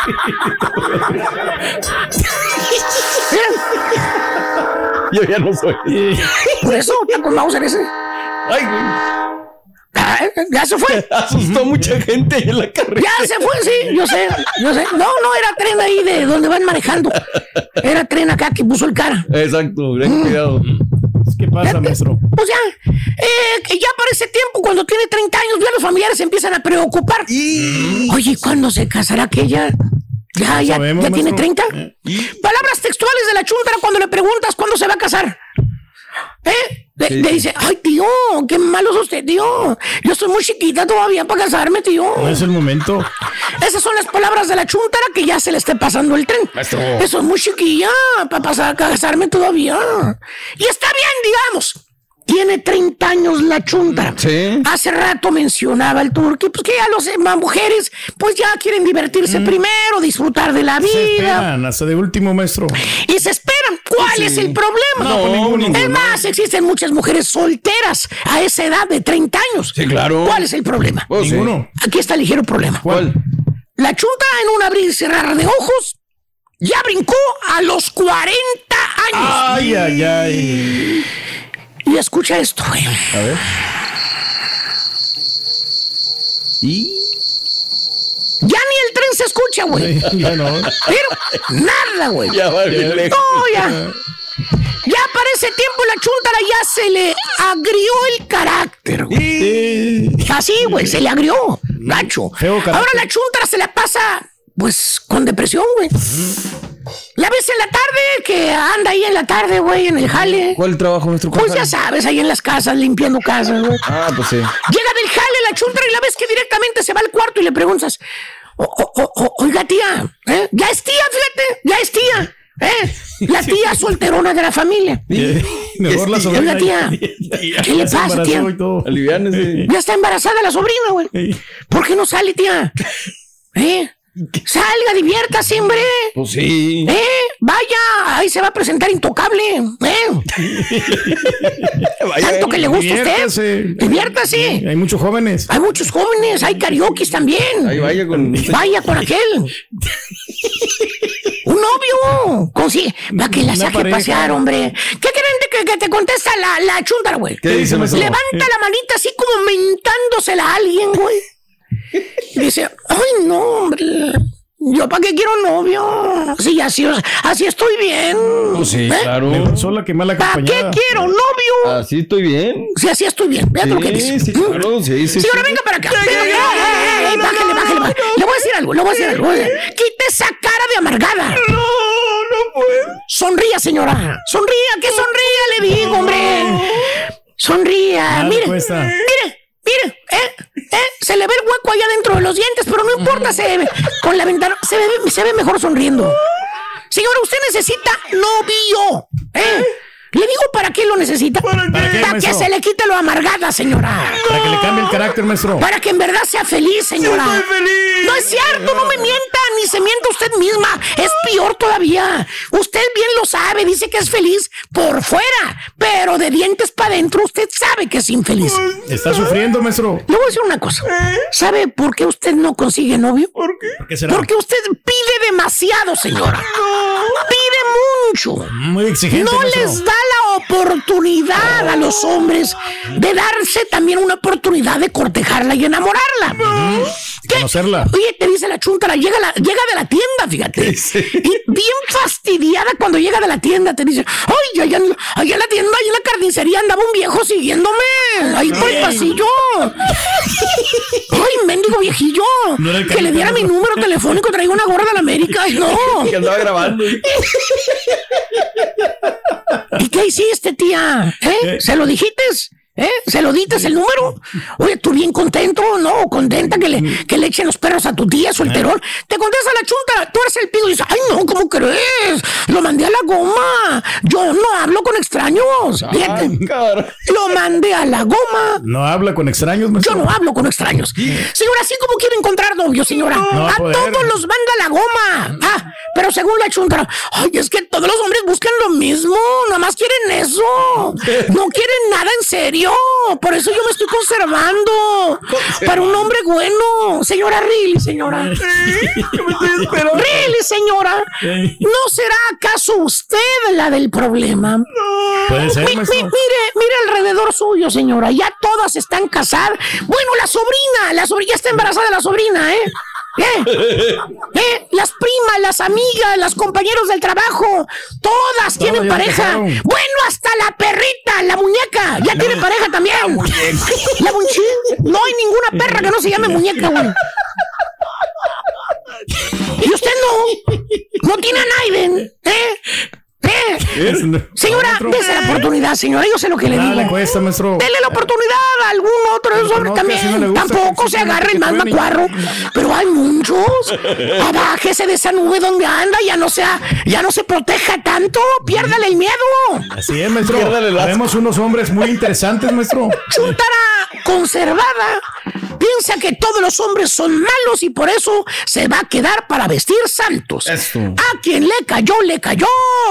Yo ya no soy. Por eso, está con Mauser ese. Ay, güey. Ya se fue. Asustó mucha gente ahí en la carretera. Ya se fue, sí, yo sé. No, era tren ahí de donde van manejando. Era tren acá que puso el cara. Exacto, gran cuidado. ¿Qué pasa, maestro? Pues ya para ese tiempo, cuando tiene 30 años, ya los familiares se empiezan a preocupar. Oye, ¿cuándo se casará aquella? Ya tiene 30. Palabras textuales de la chuntara cuando le preguntas cuándo se va a casar. Le dice, ay, tío, qué malo es usted, tío. Yo soy muy chiquita todavía para casarme, tío. No es el momento. Esas son las palabras de la chuntara que ya se le esté pasando el tren. Maestro. Eso es muy chiquilla para pasar a casarme todavía. Y está bien, digamos. Tiene 30 años la chuntara. Sí. Hace rato mencionaba el turqui, pues que ya las mujeres pues ya quieren divertirse primero, disfrutar de la vida. Se esperan hasta de último, maestro. Y se esperan. ¿Cuál es el problema? No, ninguno. Es más, existen muchas mujeres solteras a esa edad de 30 años. Sí, claro. ¿Cuál es el problema? Ninguno. Aquí está el ligero problema. ¿Cuál? La chuntara en un abrir y cerrar de ojos ya brincó a los 40 años. Ay. Y escucha esto, güey. A ver. ¿Y? Ya ni el tren se escucha, güey. Ya no. Pero nada, güey. Ya va bien lejos. No, ya. Ya para ese tiempo la chuntara ya se le agrió el carácter, güey. Así, güey, se le agrió. Gacho. Ahora la chuntara se la pasa, pues, con depresión, güey. La ves en la tarde, que anda ahí en la tarde, güey, en el jale. ¿Cuál trabajo, nuestro Pues ya sabes, ahí en las casas, limpiando casas, güey. Pues sí. Llega del jale la chuntara y la ves que directamente se va al cuarto y le preguntas, oiga, tía, ya es tía, fíjate, ya es tía. La tía solterona de la familia. Mejor la sobrina. Oiga, tía, ¿qué le pasa, tía? Aliviánese. Ya está embarazada la sobrina, güey. ¿Por qué no sale, tía? Salga, diviértase, hombre. Pues sí. Vaya, ahí se va a presentar Intocable. Tanto que le gusta a usted. Diviértase. Hay muchos jóvenes. Hay muchos jóvenes, hay karaoke también. Ahí vaya con aquel. Un novio. Para que la saque a pasear, hombre. ¿Qué creen que te contesta la chuntara, güey? ¿Qué dice, maestro? Levanta la manita así como mentándosela a alguien, güey. Y dice, ay, no, hombre. ¿Yo para qué quiero novio? Sí, así estoy bien. Pues sí, claro. Mejor sola que mal acompañada. ¿Para qué quiero novio? Así estoy bien. Sí, así estoy bien. Fíjate lo que dice. Sí, claro, sí. Sí, ahora venga para acá. Bájale. Le voy a decir algo. Quite esa cara de amargada. No puedo. Sonría, señora. Sonría, que sonría, le digo, hombre. Sonría. Mire. Se le ve el hueco allá dentro de los dientes, pero no importa, con la ventana se ve mejor sonriendo. Señora, usted necesita novio. Le digo para qué lo necesita. Para que se le quite lo amargada, señora. Para que le cambie el carácter, maestro. Para que en verdad sea feliz, señora. Sí, estoy feliz. No es cierto, no me mienta, ni se mienta usted misma. Es peor todavía. Usted bien lo sabe, dice que es feliz por fuera, pero de dientes para adentro usted sabe que es infeliz. Está sufriendo, maestro. Le voy a decir una cosa. ¿Sabe por qué usted no consigue novio? ¿Por qué? ¿Por qué será? Porque usted pide demasiado, señora. Pide mucho. Muy exigente, No maestro. les da la oportunidad a los hombres de darse también una oportunidad de cortejarla y enamorarla. Conocerla. Oye, te dice la chuntara, llega de la tienda, fíjate. Sí. Y bien fastidiada cuando llega de la tienda, te dice, ay, allá en la tienda, ahí en la carnicería andaba un viejo siguiéndome, ahí por el pasillo. Ay, mendigo viejillo. No era el que le diera mi número telefónico, traigo una gorra de la América. Ay, no. Que andaba grabando. ¿Y qué hiciste, tía? ¿Se lo dijiste? ¿Se lo dices el número? Oye, tú bien contento, ¿no? Contenta que le echen los perros a tu tía solterón. Te contesta la chunta, tú eres el pido y dices, ay, no, ¿cómo crees? Lo mandé a la goma. Yo no hablo con extraños. Fíjate. Lo mandé a la goma. ¿No habla con extraños, maestro? Yo no hablo con extraños. Señora, ¿así como quiere encontrar novio, señora? A todos los manda a la goma. Pero según la chunta, ay, es que todos los hombres buscan lo mismo. Nada más quieren eso. No quieren nada en serio. Por eso yo me estoy conservando. Para un hombre bueno. Señora, really, señora. Yo me estoy esperando. Really, señora. ¿No será acaso usted la del problema? No. Puede ser, maestro. Mire alrededor suyo, señora. Ya todas están casadas. Bueno, la sobrina ya está embarazada la sobrina, las primas, las amigas, las compañeros del trabajo, todas tienen pareja. Bueno, hasta la perrita, la muñeca, ya tiene pareja también. La muñeca. No hay ninguna perra que no se llame muñeca, güey. Y usted no tiene a Naiden, Señora, dése la oportunidad, señora. Yo sé lo que le digo. Le cuesta, maestro. Dele la oportunidad a algún otro de esos hombres también. Tampoco se agarre el más macuarro. Pero hay muchos. Abájese de esa nube donde anda. Ya no se proteja tanto. Piérdale el miedo. Así es, maestro. Vemos unos hombres muy interesantes, maestro. Chuntara conservada piensa que todos los hombres son malos y por eso se va a quedar para vestir santos. Esto. A quien le cayó, le cayó.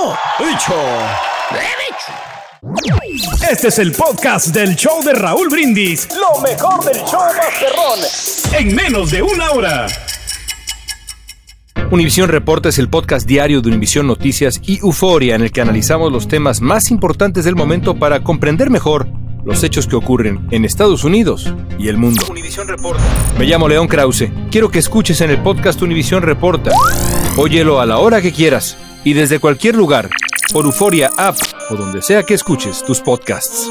Este es el podcast del show de Raúl Brindis. Lo mejor del show Masterrón. En menos de una hora. Univisión Reporta es el podcast diario de Univisión Noticias y Euforia, en el que analizamos los temas más importantes del momento para comprender mejor los hechos que ocurren en Estados Unidos y el mundo. Univisión Reporta. Me llamo León Krause. Quiero que escuches en el podcast Univisión Reporta. Óyelo a la hora que quieras y desde cualquier lugar, por Euforia App o donde sea que escuches tus podcasts.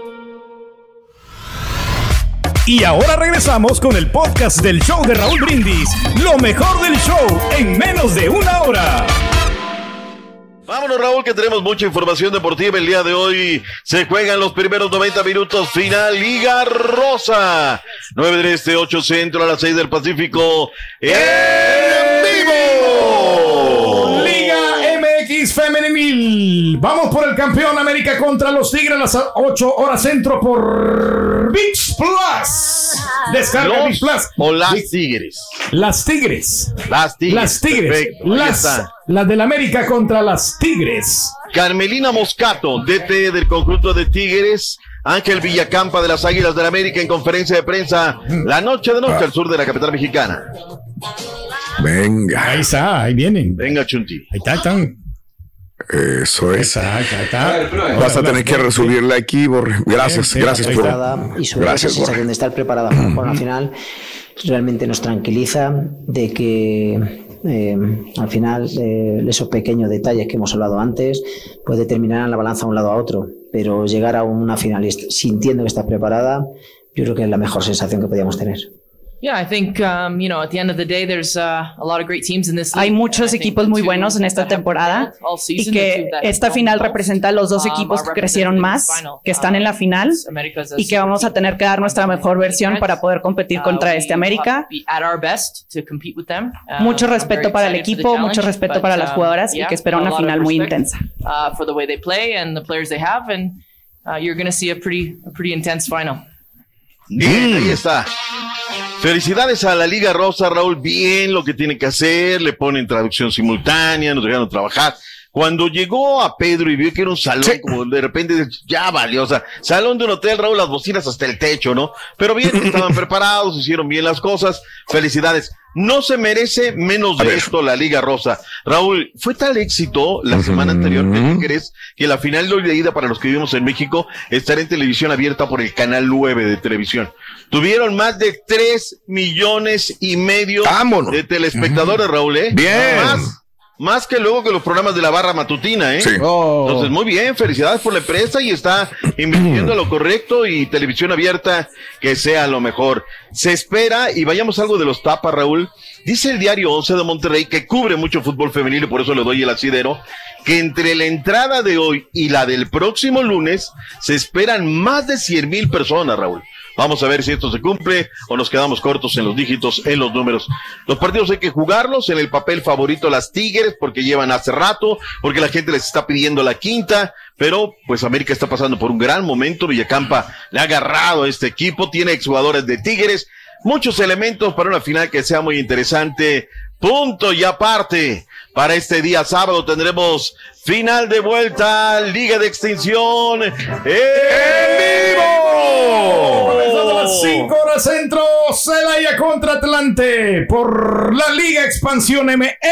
Y ahora regresamos con el podcast del show de Raúl Brindis. Lo mejor del show en menos de una hora. Vámonos, Raúl, que tenemos mucha información deportiva. El día de hoy se juegan los primeros 90 minutos. Final Liga Rosa. 9 del Este, 8 Centro, a las 6 del Pacífico. ¡En vivo! Liga MX Femenil. Vamos por el campeón. América contra los Tigres a las 8 horas Centro por ViX Plus. Descarga ViX Plus. O las Tigres. Las Tigres. Las Tigres. Las Tigres. Las del América contra las Tigres. Carmelina Moscato, DT del conjunto de Tigres. Ángel Villacampa de las Águilas del América en conferencia de prensa la noche al sur de la capital mexicana. Venga. Ahí está, ahí vienen. Venga, Chunti. Ahí están. Eso es. Está. Vas a tener que resolverla aquí, Borre. Gracias por... Y sobre esa sensación de estar preparada para jugar una final, realmente nos tranquiliza de que al final esos pequeños detalles que hemos hablado antes pues determinarán la balanza de un lado a otro, pero llegar a una final sintiendo que estás preparada, yo creo que es la mejor sensación que podíamos tener. Hay muchos equipos muy buenos en esta temporada y que esta final representa a los dos equipos que crecieron más, que están en la final y que vamos a tener que dar nuestra mejor versión para poder competir contra este América. Mucho respeto para el equipo, mucho respeto para las jugadoras y que espero una final muy intensa. Bien, ahí está. Felicidades a la Liga Rosa, Raúl, bien lo que tiene que hacer, le ponen traducción simultánea, nos dejaron trabajar. Cuando llegó a Pedro y vio que era un salón, como de repente ya valió, o sea, salón de un hotel, Raúl, las bocinas hasta el techo, ¿no? Pero bien, estaban preparados, hicieron bien las cosas, felicidades. No se merece menos de esto la Liga Rosa. Raúl, fue tal éxito la semana anterior que tú crees que la final de ida para los que vivimos en México estará en televisión abierta por el canal 9 de televisión. Tuvieron más de 3,5 millones de telespectadores, Raúl, ¿eh? Bien. más que luego que los programas de la barra matutina, ¿eh? Sí. Entonces, muy bien, felicidades por la empresa y está invirtiendo a lo correcto y televisión abierta que sea lo mejor. Se espera, y vayamos a algo de los tapas, Raúl. Dice el diario 11 de Monterrey, que cubre mucho fútbol femenil y por eso le doy el asidero, que entre la entrada de hoy y la del próximo lunes se esperan más de 100,000 personas, Raúl. Vamos a ver si esto se cumple o nos quedamos cortos en los dígitos, en los números. Los partidos hay que jugarlos. En el papel favorito las Tigres, porque llevan hace rato, porque la gente les está pidiendo la quinta, pero pues América está pasando por un gran momento. Villacampa le ha agarrado a este equipo, tiene exjugadores de Tigres, muchos elementos para una final que sea muy interesante. Punto y aparte. Para este día sábado tendremos final de vuelta, Liga de Extinción en vivo. A las 5 horas centro, Celaya contra Atlante por la Liga Expansión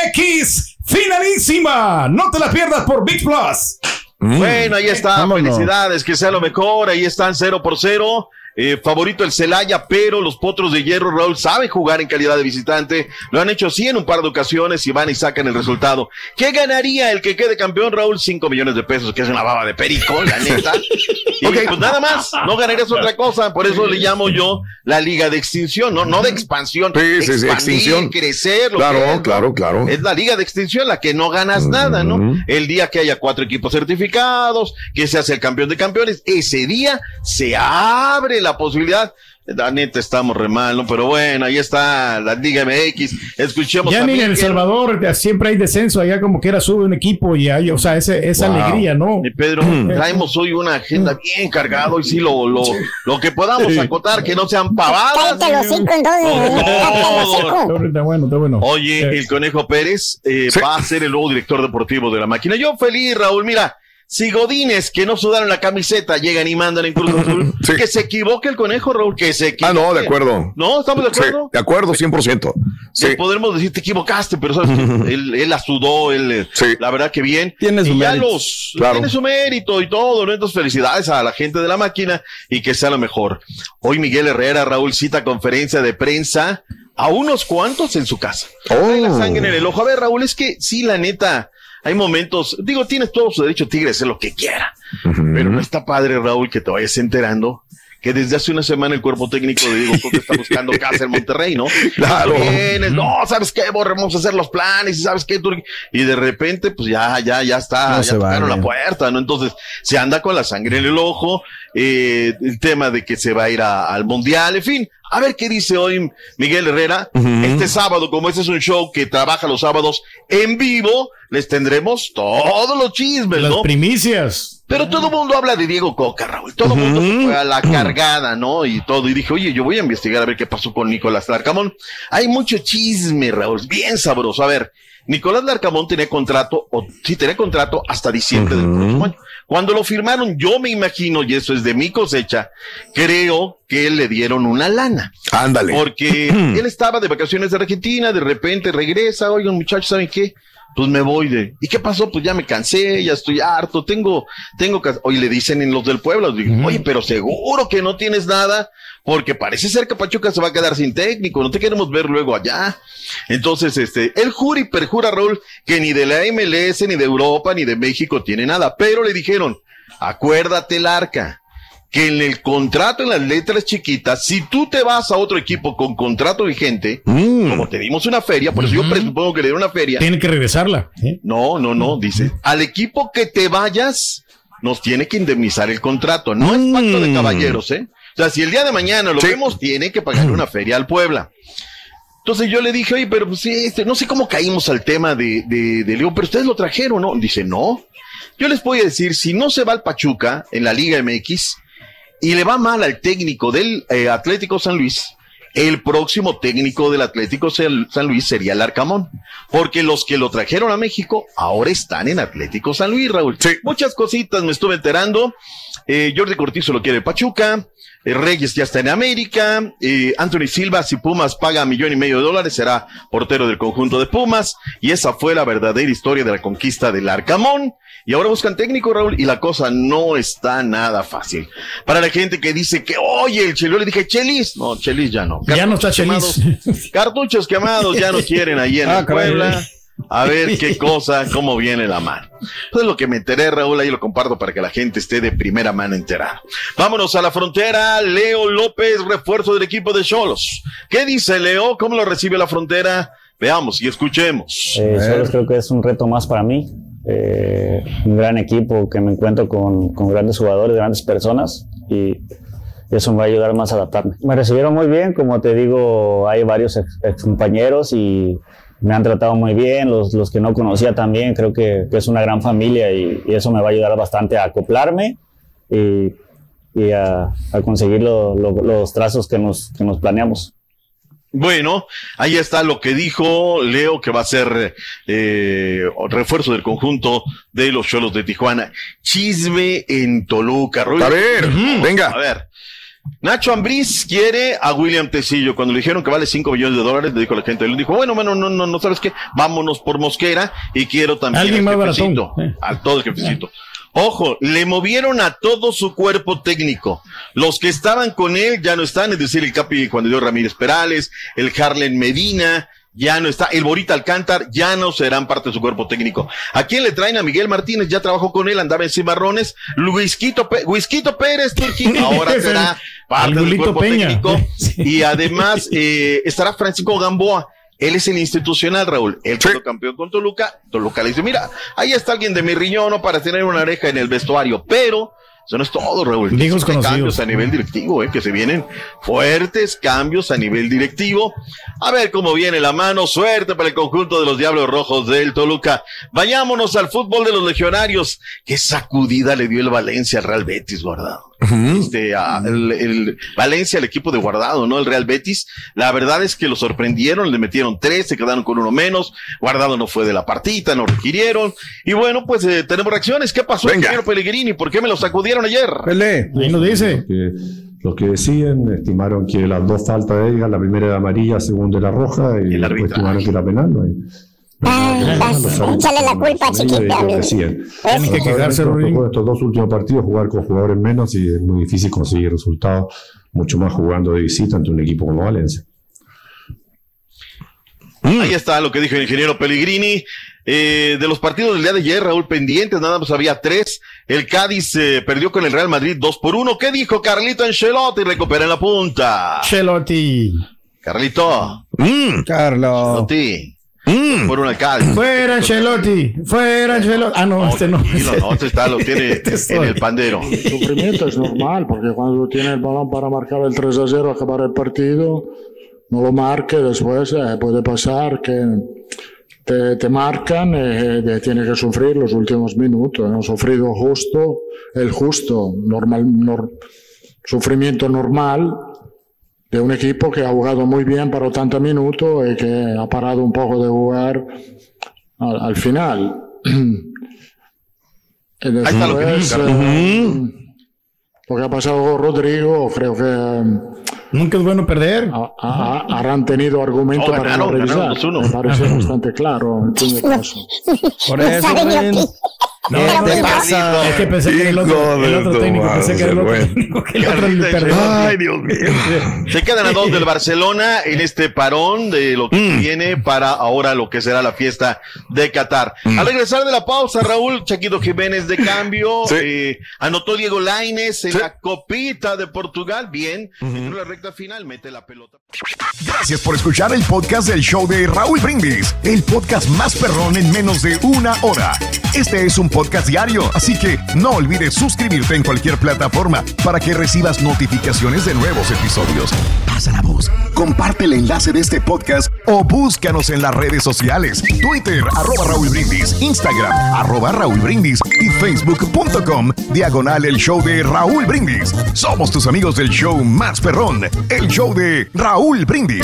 MX, finalísima. No te la pierdas por ViX Plus. Bueno, ahí está, felicidades, que sea lo mejor. Ahí están 0-0. Favorito el Celaya, pero los Potros de Hierro, Raúl, saben jugar en calidad de visitante. Lo han hecho así en un par de ocasiones y van y sacan el resultado. ¿Qué ganaría el que quede campeón, Raúl? 5 millones de pesos, que es una baba de perico, la neta. Y pues nada más, no ganarías otra cosa. Por eso le llamo yo la Liga de Extinción, no de expansión. Sí, extinción. Crecer. Claro. Es la Liga de Extinción, la que no ganas nada, ¿no? El día que haya 4 equipos certificados, que se hace el campeón de campeones, ese día se abre la posibilidad. La neta estamos re mal, ¿no? Pero bueno, ahí está la Liga MX. Escuchemos ya ni en El Salvador siempre hay descenso, allá como quiera sube un equipo y hay, o sea, esa alegría, ¿no? Y Pedro, traemos hoy una agenda bien cargada y sí lo que podamos acotar, que no sean pavadas. Cállate los 5 entonces. Está bueno. Oye, el Conejo Pérez va a ser el nuevo director deportivo de la máquina. Yo feliz, Raúl, mira. Si Godínez, que no sudaron la camiseta, llegan y mandan en Cruz Azul, que se equivoque el Conejo, Raúl, que se equivoque. No, de acuerdo. ¿No? ¿Estamos de acuerdo? Sí, de acuerdo, 100%. Sí. Podremos decir, te equivocaste, pero sabes que él la sudó, la verdad que bien. Tiene su mérito. Tiene su mérito y todo, ¿no? Entonces, felicidades a la gente de la máquina y que sea lo mejor. Hoy Miguel Herrera, Raúl, cita conferencia de prensa a unos cuantos en su casa. Hay la sangre en el ojo. A ver, Raúl, es que sí, la neta, hay momentos, tienes todo su derecho, Tigre, a hacer lo que quiera, pero no está padre, Raúl, que te vayas enterando que desde hace una semana el cuerpo técnico de Diego Coca está buscando casa en Monterrey, ¿no? Claro. ¿Sabes qué? Vamos a hacer los planes, y ¿sabes qué? Y de repente, pues ya está, ya tocaron la puerta, ¿no? Entonces, se anda con la sangre en el ojo, el tema de que se va a ir al Mundial, en fin. A ver qué dice hoy Miguel Herrera. Este sábado, como este es un show que trabaja los sábados en vivo, les tendremos todos los chismes, las primicias. Pero todo el mundo habla de Diego Coca, Raúl. Todo el mundo se fue a la cargada, ¿no? Y todo. Y dije, oye, yo voy a investigar a ver qué pasó con Nicolás Larcamón. Hay mucho chisme, Raúl, bien sabroso. A ver, Nicolás Larcamón tenía contrato hasta diciembre del próximo año. Cuando lo firmaron, yo me imagino, y eso es de mi cosecha, creo que le dieron una lana. Ándale. Porque él estaba de vacaciones de Argentina, de repente regresa, oigan muchachos, ¿saben qué? Pues me voy ¿y qué pasó? Pues ya me cansé, ya estoy harto, hoy le dicen en los del pueblo, digo, oye, pero seguro que no tienes nada, porque parece ser que Pachuca se va a quedar sin técnico, no te queremos ver luego allá. Entonces, él jura y perjura, Raúl, que ni de la MLS, ni de Europa, ni de México tiene nada, pero le dijeron, acuérdate, Larca, que en el contrato, en las letras chiquitas, si tú te vas a otro equipo con contrato vigente, como te dimos una feria, por eso yo presupongo que le dieron una feria. Tiene que regresarla. No, dice, al equipo que te vayas, nos tiene que indemnizar el contrato. No es pacto de caballeros, O sea, si el día de mañana lo vemos, tiene que pagar una feria al Puebla. Entonces yo le dije, oye, pero pues sí, no sé cómo caímos al tema de León, pero ustedes lo trajeron, ¿no? Dice, no. Yo les voy a decir, si no se va al Pachuca en la Liga MX, y le va mal al técnico del Atlético San Luis, el próximo técnico del Atlético San Luis sería Larcamón, porque los que lo trajeron a México ahora están en Atlético San Luis, Raúl. Sí. Muchas cositas me estuve enterando. Jordi Cortizo lo quiere Pachuca, Reyes ya está en América, Anthony Silva, si Pumas paga $1.5 millones, será portero del conjunto de Pumas, y esa fue la verdadera historia de la conquista del Larcamón. Y ahora buscan técnico, Raúl, y la cosa no está nada fácil. Para la gente que dice que, oye, el Chelis, le dije, Chelis. No, Chelis ya no. Ya no está Chelis. Cartuchos quemados ya no quieren ahí en Puebla. A ver qué cosa, cómo viene la mano. Pues lo que me enteré, Raúl, ahí lo comparto para que la gente esté de primera mano enterada. Vámonos a la frontera. Leo López, refuerzo del equipo de Xolos. ¿Qué dice Leo? ¿Cómo lo recibe la frontera? Veamos y escuchemos. Xolos creo que es un reto más para mí. Un gran equipo que me encuentro con grandes jugadores, grandes personas, y eso me va a ayudar más a adaptarme. Me recibieron muy bien, como te digo, hay varios ex compañeros y me han tratado muy bien, los que no conocía también, creo que es una gran familia y eso me va a ayudar bastante a acoplarme y a conseguir los trazos que nos planeamos. Bueno, ahí está lo que dijo Leo, que va a ser refuerzo del conjunto de los Xolos de Tijuana. Chisme en Toluca. Ruiz. A ver, venga. A ver. Nacho Ambriz quiere a William Tecillo. Cuando le dijeron que vale $5 millones, le dijo a la gente, él dijo, bueno, no, ¿sabes qué? Vámonos por Mosquera y quiero también alguien al más jefecito, a todo el jefecito. Ojo, le movieron a todo su cuerpo técnico. Los que estaban con él ya no están, es decir, el Capi Juan de Dios Ramírez Perales, el Harlen Medina, ya no está, el Borita Alcántar, ya no serán parte de su cuerpo técnico. ¿A quién le traen? A Miguel Martínez, ya trabajó con él, andaba en Cimarrones. Luisquito Pérez, Turquín, ahora será parte del cuerpo técnico. Y además estará Francisco Gamboa. Él es el institucional, Raúl. Él quedó campeón con Toluca. Toluca le dice, mira, ahí está alguien de mi riñón, ¿no? Para tener una oreja en el vestuario. Pero eso no es todo, Raúl. Hay cambios a nivel directivo, que se vienen fuertes cambios a nivel directivo. A ver cómo viene la mano. Suerte para el conjunto de los Diablos Rojos del Toluca. Vayámonos al fútbol de los legionarios. Qué sacudida le dio el Valencia al Real Betis, Guardado. El Valencia, el equipo de Guardado, ¿no? El Real Betis. La verdad es que lo sorprendieron, le metieron 3, se quedaron con uno menos. Guardado no fue de la partita, no requirieron. Y bueno, pues tenemos reacciones. ¿Qué pasó, ingeniero Pellegrini? ¿Por qué me lo sacudieron ayer? Ahí lo dice. Lo que decían, estimaron que las dos faltas de Edgar, la primera era amarilla, la segunda era roja, y después estimaron que era penal. Échale la culpa, chiquita. Tienen que quejarse estos dos últimos partidos, jugar con jugadores menos, y es muy difícil conseguir resultados, mucho más jugando de visita ante un equipo como Valencia. Ahí está lo que dijo el ingeniero Pellegrini. De los partidos del día de ayer, Raúl, pendientes, nada más había 3. El Cádiz perdió con el Real Madrid 2-1. ¿Qué dijo Carlito Ancelotti? Recupera en la punta. Carlito. Ancelotti. Por un alcalde. Fuera Ancelotti. Ah, no, este no. No, este está, lo tiene en el pandero. El sufrimiento es normal, porque cuando tiene el balón para marcar el 3-0, acabar el partido, no lo marque, después puede pasar que te marcan, tiene que sufrir los últimos minutos. Hemos sufrido sufrimiento normal de un equipo que ha jugado muy bien para 80 minutos y que ha parado un poco de jugar al final. Y después, ahí está lo que ha pasado con Rodrigo, creo que nunca es bueno perder. Habrán tenido argumento para no revisar. Me parece bastante claro el primer caso. Por eso, No, ¿qué te pasa? Es que pensé que el otro técnico, pensé que era el otro técnico, que el otro le perdió. Ay, Dios mío. Se quedan a 2 del Barcelona en este parón de lo que viene para ahora lo que será la fiesta de Qatar. Al regresar de la pausa, Raúl, Chaquito Jiménez de cambio, anotó Diego Lainez en la Copita de Portugal, bien, en la recta final mete la pelota. Gracias por escuchar el podcast del show de Raúl Brindis, el podcast más perrón en menos de una hora. Este es un podcast diario, así que no olvides suscribirte en cualquier plataforma para que recibas notificaciones de nuevos episodios. Pasa la voz, comparte el enlace de este podcast o búscanos en las redes sociales, Twitter, @Raúl Brindis, Instagram, @Raúl Brindis y Facebook.com/el show de Raúl Brindis. Somos tus amigos del show más perrón, el show de Raúl Brindis.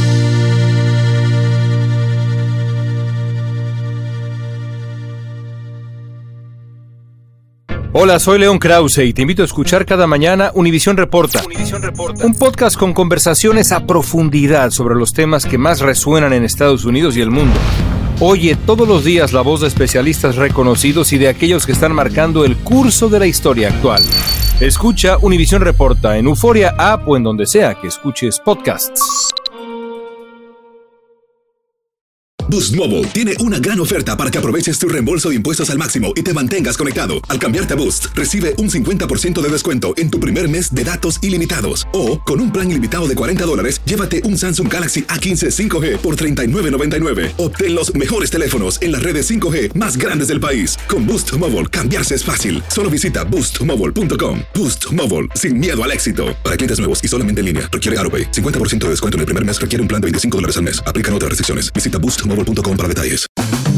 Hola, soy León Krause y te invito a escuchar cada mañana Univisión Reporta. Un podcast con conversaciones a profundidad sobre los temas que más resuenan en Estados Unidos y el mundo. Oye todos los días la voz de especialistas reconocidos y de aquellos que están marcando el curso de la historia actual. Escucha Univisión Reporta en Euforia App o en donde sea que escuches podcasts. Boost Mobile tiene una gran oferta para que aproveches tu reembolso de impuestos al máximo y te mantengas conectado. Al cambiarte a Boost, recibe un 50% de descuento en tu primer mes de datos ilimitados. O, con un plan ilimitado de $40, llévate un Samsung Galaxy A15 5G por $39.99. Obtén los mejores teléfonos en las redes 5G más grandes del país. Con Boost Mobile, cambiarse es fácil. Solo visita boostmobile.com. Boost Mobile, sin miedo al éxito. Para clientes nuevos y solamente en línea, requiere AutoPay. 50% de descuento en el primer mes requiere un plan de $25 al mes. Aplican otras restricciones. Visita boostmobile.com para detalles.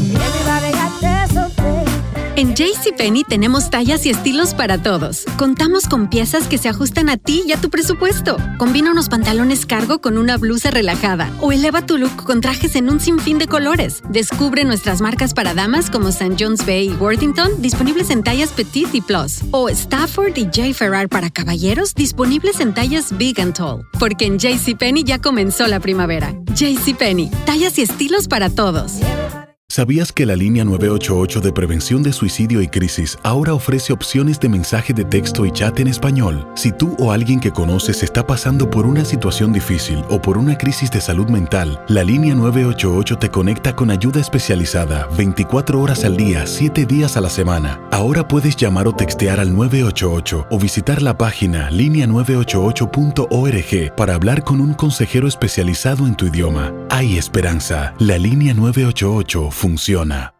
En JCPenney tenemos tallas y estilos para todos. Contamos con piezas que se ajustan a ti y a tu presupuesto. Combina unos pantalones cargo con una blusa relajada o eleva tu look con trajes en un sinfín de colores. Descubre nuestras marcas para damas como St. John's Bay y Worthington, disponibles en tallas Petite y Plus. O Stafford y J. Ferrar para caballeros, disponibles en tallas Big and Tall. Porque en JCPenney ya comenzó la primavera. JCPenney, tallas y estilos para todos. ¿Sabías que la línea 988 de prevención de suicidio y crisis ahora ofrece opciones de mensaje de texto y chat en español? Si tú o alguien que conoces está pasando por una situación difícil o por una crisis de salud mental, la línea 988 te conecta con ayuda especializada 24 horas al día, 7 días a la semana. Ahora puedes llamar o textear al 988 o visitar la página linea988.org para hablar con un consejero especializado en tu idioma. Hay esperanza. La línea 988 funciona.